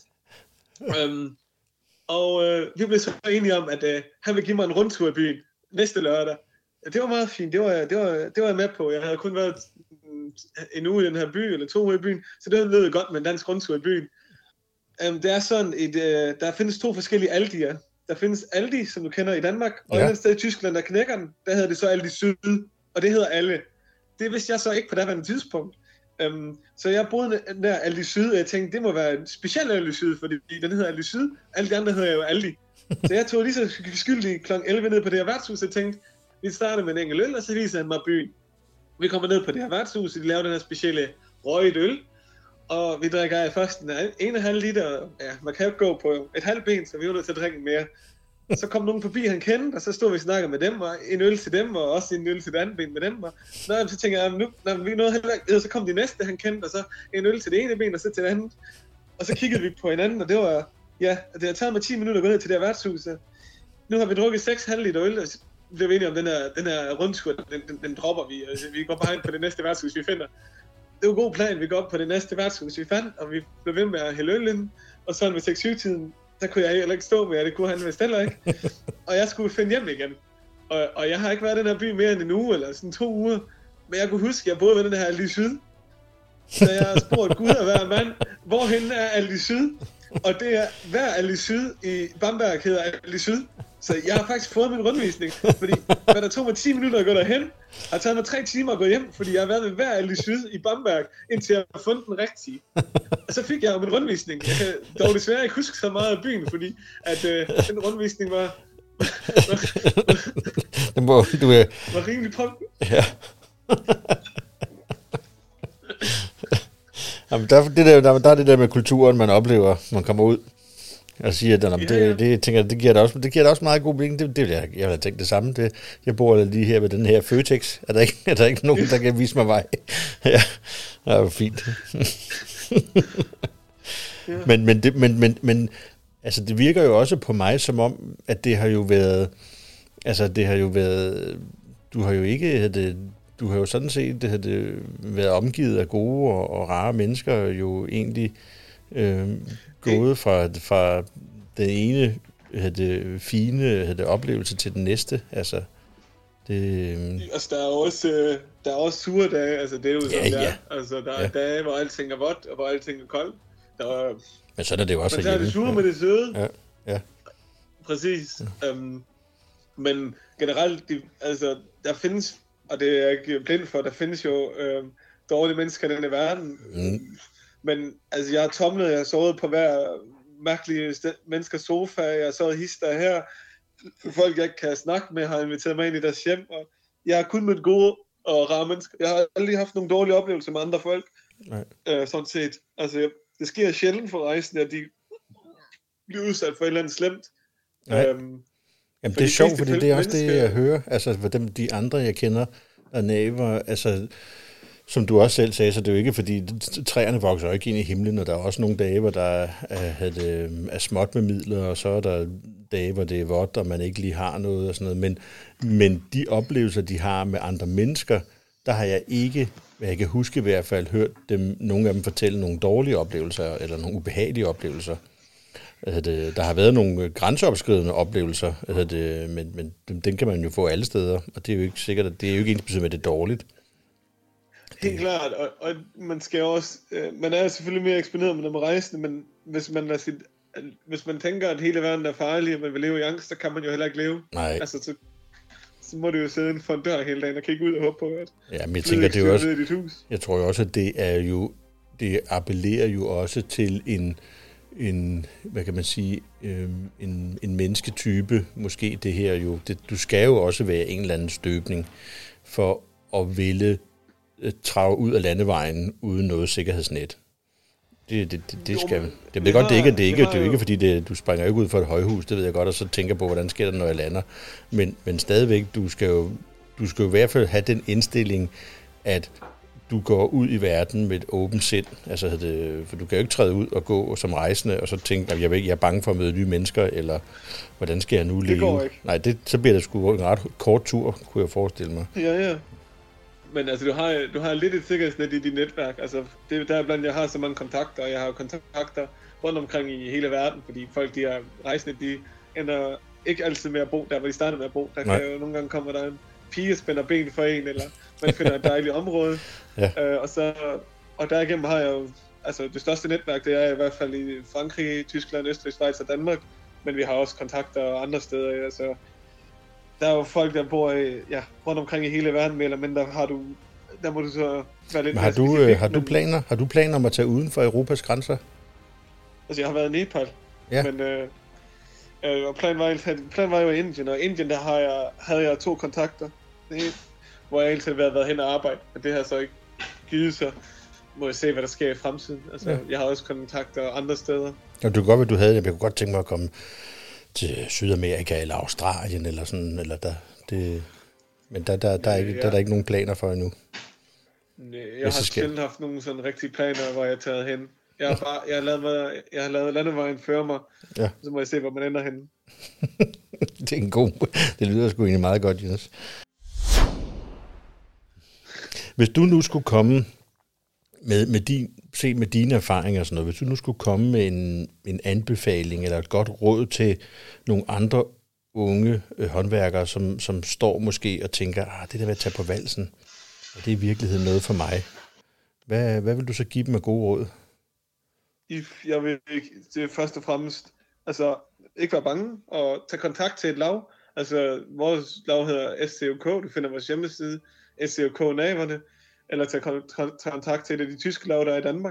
[SPEAKER 2] Vi blev så enige om, at han ville give mig en rundtur i byen næste lørdag. Det var meget fint, det var jeg med på. Jeg havde kun været en uge i den her by, eller 2 uger i byen, så det lød godt med en dansk rundtur i byen. Det er sådan, der findes 2 forskellige Aldi'er. Der findes Aldi, som du kender i Danmark, og et sted i Tyskland, der knækker den, der hedder det så Aldi Syd, og det hedder alle. Det vidste jeg så ikke på daværende tidspunkt. Så jeg boede der Aldi Syd, og jeg tænkte, det må være en speciel Aldi Syd, fordi den hedder Aldi Syd. Alle de andre hedder jo Aldi. Så jeg tog lige så skyldig kl. 11 ned på det her værtshus, og tænkte, vi starter med en enkelt øl, og så viser han mig byen. Vi kommer ned på det her værtshus, og de laver den her specielle røget øl, og vi drikker først en 1,5 liter, og man kan jo gå på et halvt ben, så vi var nødt til at drikke mere. Så kom nogen forbi, han kendte, og så stod vi og snakkede med dem, og en øl til dem, og også en øl til det andet ben med dem. Og så tænkte jeg, vi nåede heller ikke, så kom de næste, han kendte, og så en øl til det ene ben, og så til det andet. Og så kiggede vi på hinanden, og det var, det har taget mig 10 minutter at gå ned til det her værtshus. Nu har vi drukket 6,5 liter øl, og så blev vi enige om, den her rundtur, den dropper vi. Altså, vi går bare ind på det næste værtshus, vi finder. Det var en god plan, vi går op på det næste værtshus, vi fandt, og vi blev ved med at hælde øl ind, og så ved 6-7-tiden, der kunne jeg heller ikke stå med, det kunne han vist heller ikke. Og jeg skulle finde hjem igen. Og jeg har ikke været i den her by mere end en uge, eller sådan 2 uger. Men jeg kunne huske, at jeg boede ved den her Aldi Syd. Så jeg spurgte Gud og hver mand, hvorhen er Aldi Syd? Og det er hver Aldi Syd i Bamberg hedder Aldi Syd. Så jeg har faktisk fået min rundvisning, fordi hvad der tog mig 10 minutter at gå derhen, har taget mig 3 timer at gå hjem, fordi jeg har været ved hver Aldi Syd i Bamberg, indtil jeg har fundet den rigtige. Og så fik jeg jo min rundvisning. Jeg kan dog desværre ikke huske så meget af byen, fordi at den rundvisning var rimelig pop.
[SPEAKER 1] Ja. Jamen, der er det der med kulturen, man oplever, man kommer ud. Og siger, at det giver da også meget god mening. Jeg har tænkt det samme. Jeg bor lige her ved den her Føtex. Er der ikke nogen, der kan vise mig vej? Ja, det er jo fint. Men altså, det virker jo også på mig som om, at det har jo været, du har jo sådan set været omgivet af gode og rare mennesker, jo egentlig gået fra den ene fine oplevelse til den næste. Altså,
[SPEAKER 2] altså der er også sure dage, altså det er jo sådan der. Altså der er dage, hvor alting er vådt, og hvor alting er koldt.
[SPEAKER 1] Men så er det jo også
[SPEAKER 2] man tager det sure med det søde.
[SPEAKER 1] Ja.
[SPEAKER 2] Præcis. Men generelt, der findes, og det er jeg ikke blind for, der findes jo dårlige mennesker i denne verden. Men altså, jeg har tumlet, jeg har sovet på hver mærkelige menneskers sofa, jeg har sovet hister her. Folk, jeg ikke kan snakke med, har inviteret mig ind i deres hjem, og jeg har kun mødt gode og rare mennesker. Jeg har aldrig haft nogle dårlige oplevelser med andre folk.
[SPEAKER 1] Nej.
[SPEAKER 2] Sådan set. Altså, det sker sjældent for rejsende, at de bliver udsat for et eller andet slemt.
[SPEAKER 1] Jamen, det er sjovt, fordi det er også det, jeg hører. Altså, for de andre, jeg kender, der naver, altså, som du også selv sagde, så det er jo ikke, fordi træerne vokser jo ikke ind i himlen, og der er også nogle dage, hvor der er småt med midler, og så er der dage, hvor det er vådt, og man ikke lige har noget og sådan noget. Men de oplevelser, de har med andre mennesker, der har jeg ikke, hvad jeg kan huske i hvert fald, hørt nogle af dem fortælle nogle dårlige oplevelser, eller nogle ubehagelige oplevelser. Der har været nogle grænseoverskridende oplevelser, men den kan man jo få alle steder, og det er jo ikke sikkert, at det er jo ikke ensbetydende med, det er dårligt.
[SPEAKER 2] Helt klart, og man skal også, man er selvfølgelig mere eksponeret med nogle rejsende, men hvis man tænker, at hele verden er farlig, og man vil leve i angst, så kan man jo heller ikke leve.
[SPEAKER 1] Nej.
[SPEAKER 2] Altså, så må du jo sidde for en dør hele dagen og kigge ud og håbe på, at
[SPEAKER 1] ja, men jeg tænker, det er jo også, jeg tror jo også, at det appellerer jo også til en hvad kan man sige, en mennesketype, måske det her jo, du skal jo også være en eller anden støbning for at ville trage ud af landevejen uden noget sikkerhedsnet. Det skal. Det ved godt, det er jo ikke, fordi du springer ikke ud for et højhus, det ved jeg godt, og så tænker på, hvordan sker det, når jeg lander. Men stadigvæk, du skal jo i hvert fald have den indstilling, at du går ud i verden med et åbent sind. Altså, for du kan jo ikke træde ud og gå som rejsende, og så tænke, at jeg er bange for at møde nye mennesker, eller hvordan skal jeg nu leve?
[SPEAKER 2] Det går ikke.
[SPEAKER 1] Nej, så bliver det sgu en ret kort tur, kunne jeg forestille mig.
[SPEAKER 2] Ja. Men altså, du har lidt et sikkerhedsnet i dit netværk. Altså, det er der blandt, jeg har så mange kontakter, og jeg har kontakter rundt omkring i hele verden, fordi folk, de er rejsende, de ender ikke altid med at bo der, hvor de starter med at bo. Der kan jo nogle gange komme, der en pige spænder ben for en, eller man finder et dejligt område.
[SPEAKER 1] Ja.
[SPEAKER 2] Og derigennem har jeg jo, altså det største netværk, det er i hvert fald i Frankrig, Tyskland, Østrig, Schweiz og Danmark, men vi har også kontakter andre steder. Altså, der er jo folk, der bor rundt omkring i hele verden, mere eller mindre der må du så være lidt
[SPEAKER 1] mere specifik. Har du planer om at tage uden for Europas grænser?
[SPEAKER 2] Altså, jeg har været i Nepal, men og planen var jo i Indien, og i Indien, der havde jeg 2 kontakter, hvor jeg egentlig havde været hen og arbejde, men det har så ikke givet, så må jeg se, hvad der sker i fremtiden. Altså, jeg har også kontakter andre steder.
[SPEAKER 1] Ja, det kunne godt være, jeg kunne godt tænke mig at komme til Sydamerika eller Australien eller sådan, men der er ikke nogen planer for endnu.
[SPEAKER 2] Jeg har sjældent haft nogen sådan rigtige planer, hvor jeg er taget hen. Jeg har lavet landevejen før mig, så må jeg se, hvor man ender henne.
[SPEAKER 1] Det lyder sgu egentlig meget godt, Jonas. Hvis du nu skulle komme med dine erfaringer og sådan noget, hvis du nu skulle komme med en anbefaling eller et godt råd til nogle andre unge håndværkere, som står måske og tænker, det der ved at tage på valsen, og det er i virkeligheden noget for mig. Hvad vil du så give dem af gode råd?
[SPEAKER 2] Jeg vil det først og fremmest, altså ikke være bange og tage kontakt til et lav. Altså vores lav hedder SCOK, du finder vores hjemmeside, SCOK-naverne, eller tage kontakt til et af de tyske lav, der er i Danmark.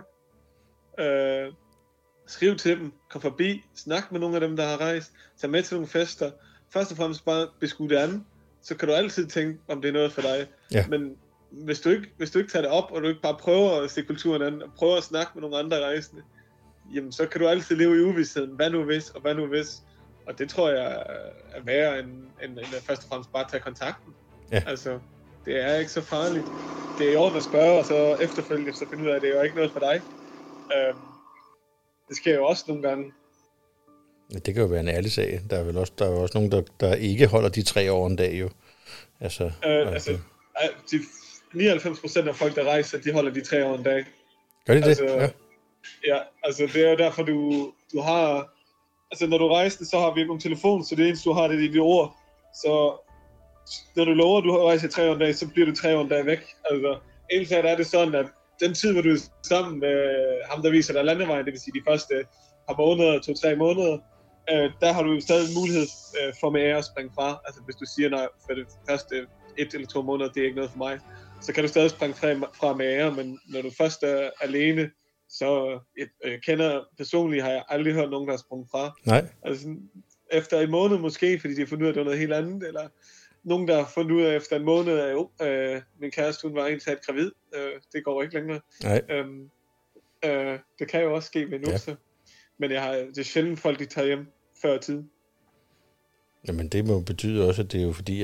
[SPEAKER 2] Skriv til dem, kom forbi, snak med nogle af dem, der har rejst, tag med til nogle fester. Først og fremmest bare beskue det andet, så kan du altid tænke, om det er noget for dig. Ja. Men hvis du ikke tager det op, og du ikke bare prøver at se kulturen an, og prøver at snakke med nogle andre rejsende, jamen så kan du altid leve i uvidsheden. Hvad nu hvis, og hvad nu hvis? Og det tror jeg er værre, end at først og fremmest bare tage kontakten. Ja. Altså, det er ikke så farligt. Det er i orden at spørge, og så efterfølgende så finde ud af, at det er jo ikke noget for dig. Det sker jo også nogle gange.
[SPEAKER 1] Ja, det kan jo være en ærlig sag. Der er jo også nogen, der ikke holder de 3 år en dag jo.
[SPEAKER 2] De 99% af folk, der rejser, de holder de 3 år en dag.
[SPEAKER 1] Gør de det? Ja.
[SPEAKER 2] Ja, altså det er jo derfor, du har... Altså når du rejser, så har vi ikke nogen telefon, så det eneste, du har, det er dit ord. Så når du lover, at du rejser 3 år en dag, så bliver du 3 år en dag væk. Altså, egentlig er det sådan, at den tid, hvor du er sammen med ham, der viser dig landevejen, det vil sige de første par måneder, 2-3 måneder, der har du stadig mulighed for med ære at springe fra. Altså hvis du siger, nej, for det første 1 eller 2 måneder, det er ikke noget for mig, så kan du stadig springe fra med ære, men når du først er alene, så jeg kender personligt, har jeg aldrig hørt nogen, der har sprunget fra.
[SPEAKER 1] Nej.
[SPEAKER 2] Altså efter en måned måske, fordi de har fundet ud af, at det var noget helt andet, eller nogen, der har fundet ud af efter en måned, at min kæreste, hun var egentlig gravid. Det går ikke længere.
[SPEAKER 1] Nej.
[SPEAKER 2] Det kan jo også ske med nu,
[SPEAKER 1] Ja.
[SPEAKER 2] så. Men det er sjældent folk, de tager hjem før tid.
[SPEAKER 1] Jamen det må betyde også, at det er jo fordi,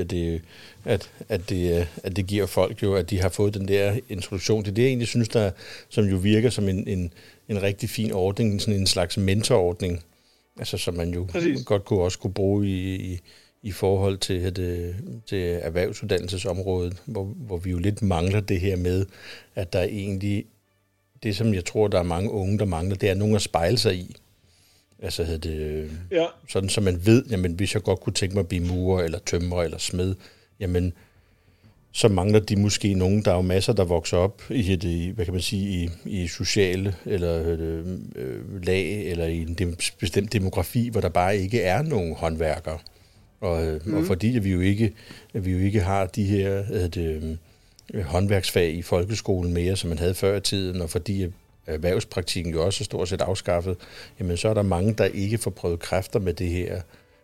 [SPEAKER 1] at det giver folk jo, at de har fået den der introduktion. Det er det, jeg egentlig synes, som jo virker som en rigtig fin ordning, sådan en slags mentorordning, altså som man jo godt kunne bruge i forhold til erhvervsuddannelsesområdet, hvor vi jo lidt mangler det her med, at der egentlig, det som jeg tror, der er mange unge, der mangler, det er nogen at spejle sig i. Altså sådan, så man ved, jamen hvis jeg godt kunne tænke mig at blive murer, eller tømrer, eller smed, jamen så mangler de måske nogen. Der er jo masser, der vokser op i sociale eller lag, eller i en bestemt demografi, hvor der bare ikke er nogen håndværkere. Og fordi at vi jo ikke har de her håndværksfag i folkeskolen mere, som man havde før i tiden, og fordi erhvervspraktikken jo også er stort set afskaffet, jamen så er der mange, der ikke får prøvet kræfter med det her.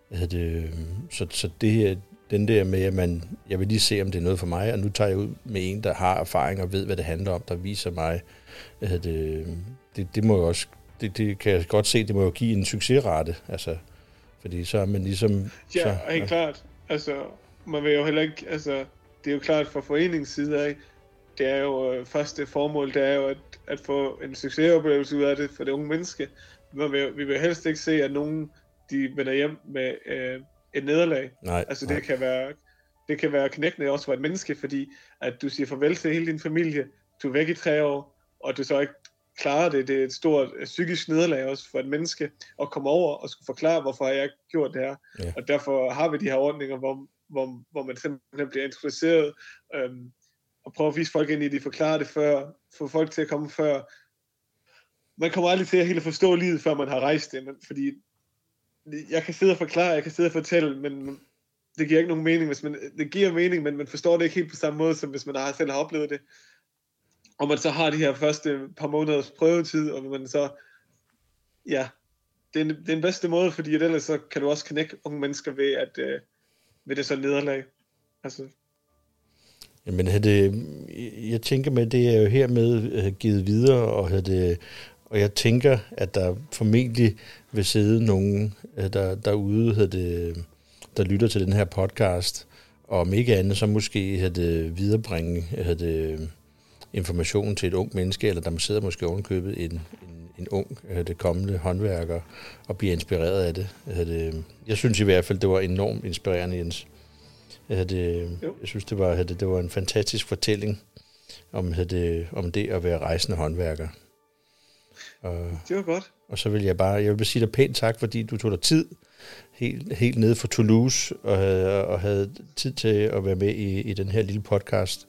[SPEAKER 1] Så det her, den der med, at jeg vil lige se, om det er noget for mig, og nu tager jeg ud med en, der har erfaring og ved, hvad det handler om, der viser mig, det må jo også, det kan jeg godt se, det må jo give en succesrate, altså, fordi så er man ligesom...
[SPEAKER 2] Ja, helt klart. Altså, man vil jo heller ikke, altså, det er jo klart fra foreningens side af, det er jo første formål, det er jo at få en succesoplevelse ud af det for det unge menneske. Vi vil helst ikke se, at nogen de vender hjem med et nederlag.
[SPEAKER 1] Nej,
[SPEAKER 2] altså det kan være knækkende også for et menneske, fordi at du siger farvel til hele din familie, du er væk i 3 år, og du så ikke klarer det. Det er et stort psykisk nederlag også for et menneske at komme over og skulle forklare, hvorfor har jeg ikke gjort det her.
[SPEAKER 1] Ja.
[SPEAKER 2] Og derfor har vi de her ordninger, hvor man simpelthen bliver introduceret, og prøve at vise folk ind i, de forklarer det før, få folk til at komme før. Man kommer aldrig til at helt forstå livet, før man har rejst det, fordi jeg kan sidde og forklare, jeg kan sidde og fortælle, men det giver ikke nogen mening, det giver mening, men man forstår det ikke helt på samme måde, som hvis man selv har oplevet det. Og man så har de her første par måneders prøvetid, og man så, ja, det er den bedste måde, fordi ellers så kan du også knække unge mennesker ved det så nederlag. Altså.
[SPEAKER 1] Jamen, jeg tænker med, det er jo hermed givet videre, og jeg tænker, at der formentlig vil sidde nogen derude, der lytter til den her podcast, og om ikke andet, så måske viderebringe information til et ung menneske, eller der sidder måske ovenkøbet en ung kommende håndværker, og bliver inspireret af det. Jeg synes i hvert fald, det var enormt inspirerende, Jens. Jeg synes, det var en fantastisk fortælling om det at være rejsende håndværker.
[SPEAKER 2] Det var godt.
[SPEAKER 1] Og så vil jeg vil sige dig pænt tak, fordi du tog dig tid helt nede fra Toulouse og havde tid til at være med i den her lille podcast.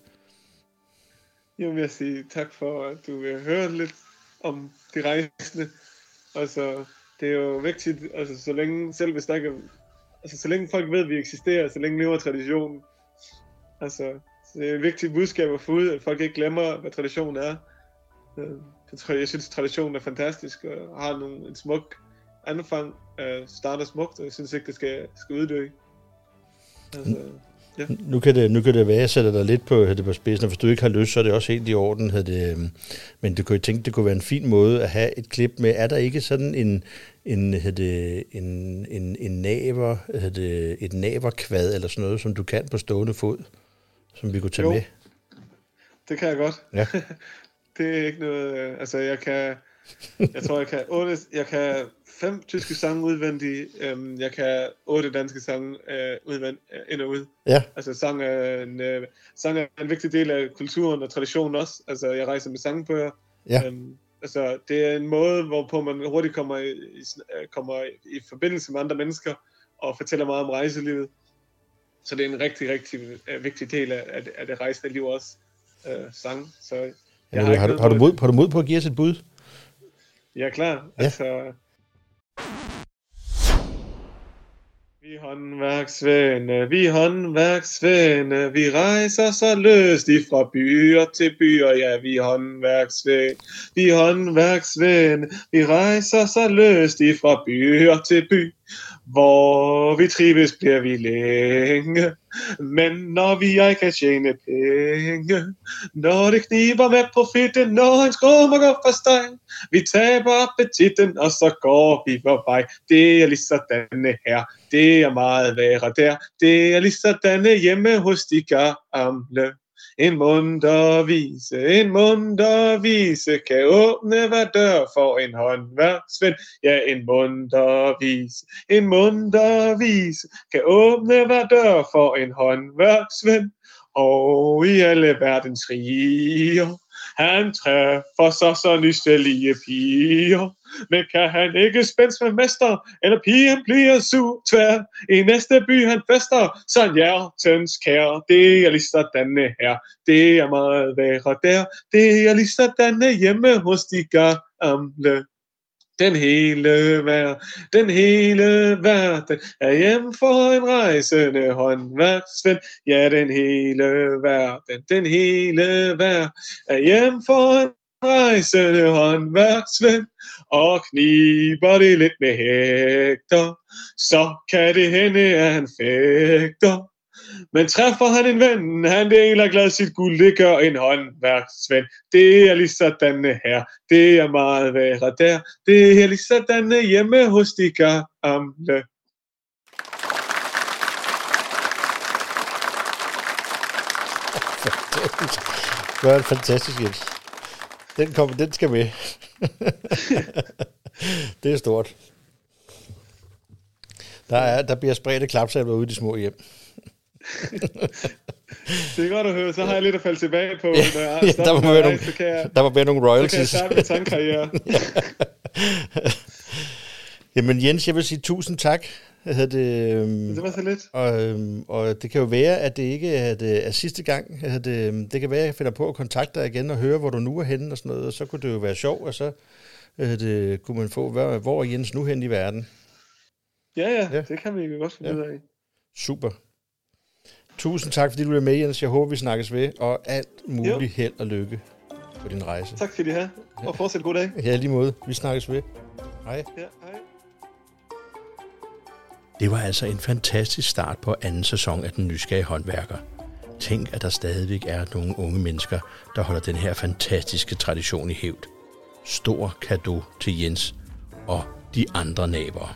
[SPEAKER 2] Jeg vil sige tak for, at du vil høre lidt om de rejsende. Altså, det er jo vigtigt, altså så længe selv vi snakker, altså så længe folk ved, at vi eksisterer, så længe lever traditionen. Altså, det er et vigtigt budskab at få ud, at folk ikke glemmer, hvad traditionen er. Jeg synes, traditionen er fantastisk, og har en smuk anfang, starter smukt, og jeg synes ikke, det skal uddø. Altså, ja.
[SPEAKER 1] Nu kan det være, at jeg sætter dig lidt på spidsen, og hvis du ikke har lyst, så er det også helt i orden. Men du kan jo tænke, det kunne være en fin måde at have et klip med. Er der ikke sådan en naver, et naverkvad eller sådan noget, som du kan på stående fod, som vi kunne tage med?
[SPEAKER 2] Det kan jeg godt.
[SPEAKER 1] Ja.
[SPEAKER 2] Det er ikke noget, altså jeg tror jeg kan 5 tyske sange udvendigt, jeg kan 8 danske sange ind og ud.
[SPEAKER 1] Ja.
[SPEAKER 2] Altså sang er en vigtig del af kulturen og traditionen også. Altså jeg rejser med sangbøger.
[SPEAKER 1] Ja.
[SPEAKER 2] Altså det er en måde, hvorpå man hurtigt kommer i forbindelse med andre mennesker og fortæller meget om rejselivet. Så det er en rigtig, rigtig vigtig del af det rejsende liv også, sang. Så
[SPEAKER 1] har du mod på at give os et bud?
[SPEAKER 2] Ja, klar.
[SPEAKER 1] Ja.
[SPEAKER 2] Altså, vi håndværksvende, vi rejser så løst fra byer til byer, ja, vi håndværksvende, vi rejser så løst fra byer til by. Hvor vi trives bliver vi længe, men når vi ej kan tjene penge, når det kniber med profitten, når en skrummer går for steg, vi taber appetitten, og så går vi på vej. Det er lige sådan her, det er meget værre der, det er lige sådan hjemme hos de gamle. En munter vise kan åbne hver dør for en håndværksven. Ja, en munter vise kan åbne hver dør for en håndværksven. Og i alle verdens riger, han træffer så nystelige piger. Men kan han ikke spændes med mester, eller pigen bliver sur tvær. I næste by han fester, så hjertens kær. Det er lige sådan her, det er meget værre der. Det er lige sådan hjemme hos de gamle. Den hele verden er hjem for en rejsende håndværksven. Ja, den hele verden er hjem for en rejsende håndværksven. Og kniber det lidt med hægter, så kan det hende, at han fægter. Men træffer han en ven, han deler glad sit guld, det gør en håndværksven. Det er lige sådan her, det er meget værre der. Det er lige sådan hjemme hos de gamle.
[SPEAKER 1] Det var fantastisk, Jens. Den skal med. Det er stort. Der bliver spredte klapsalver ude i de små hjem.
[SPEAKER 2] Det er godt at høre, så har jeg lidt at falde tilbage på.
[SPEAKER 1] Der må være nogle royalties.
[SPEAKER 2] Så kan jeg starte med sangkarriere.
[SPEAKER 1] Jamen Jens, jeg vil sige tusind tak.
[SPEAKER 2] Det var så lidt.
[SPEAKER 1] Og det kan jo være, at det ikke er sidste gang. Det kan være, at jeg finder på at kontakte dig igen og høre, hvor du nu er henne og sådan noget. Og så kunne det jo være sjovt, og så kunne man få, hvor er Jens nu henne i verden?
[SPEAKER 2] Ja, det kan vi jo godt finde ud af.
[SPEAKER 1] Super. Tusind tak, fordi du er med, Jens. Jeg håber, vi snakkes ved, og alt muligt held og lykke på din rejse.
[SPEAKER 2] Tak skal I have, og fortsæt god dag.
[SPEAKER 1] Ja, lige måde. Vi snakkes ved. Hej.
[SPEAKER 2] Ja, hej.
[SPEAKER 1] Det var altså en fantastisk start på anden sæson af Den Nysgerrige Håndværker. Tænk, at der stadigvæk er nogle unge mennesker, der holder den her fantastiske tradition i hævd. Stor cadeau til Jens og de andre naboer.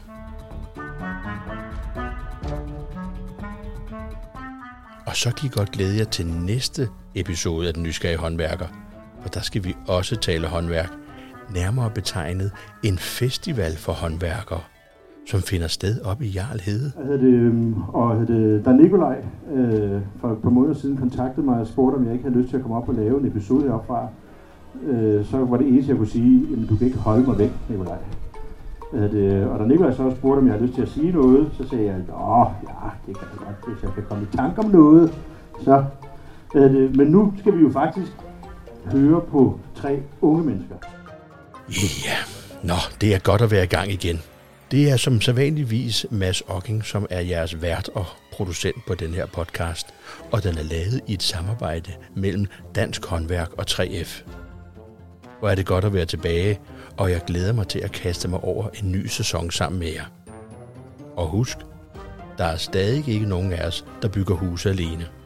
[SPEAKER 1] Og så kan I godt glæde jer til næste episode af Den Nysgerrige Håndværker, for der skal vi også tale håndværk, nærmere betegnet en festival for håndværkere, som finder sted op i Jarl Hede.
[SPEAKER 3] Da Nikolaj for et par måneder siden kontaktede mig og spurgte, om jeg ikke havde lyst til at komme op og lave en episode herfra, så var det eneste, jeg kunne sige, at du kan ikke holde mig væk, Nikolaj. Og da Nikolaj så spurgte, om jeg havde lyst til at sige noget, så sagde jeg, det kan jeg godt, hvis jeg kan komme i tanke om noget. Så, men nu skal vi jo faktisk høre på 3 unge mennesker.
[SPEAKER 1] Ja, det er godt at være i gang igen. Det er som sædvanligvis Mads Ocking, som er jeres vært og producent på den her podcast, og den er lavet i et samarbejde mellem Dansk Håndværk og 3F. Hvor er det godt at være tilbage, og jeg glæder mig til at kaste mig over en ny sæson sammen med jer. Og husk, der er stadig ikke nogen af os, der bygger huse alene.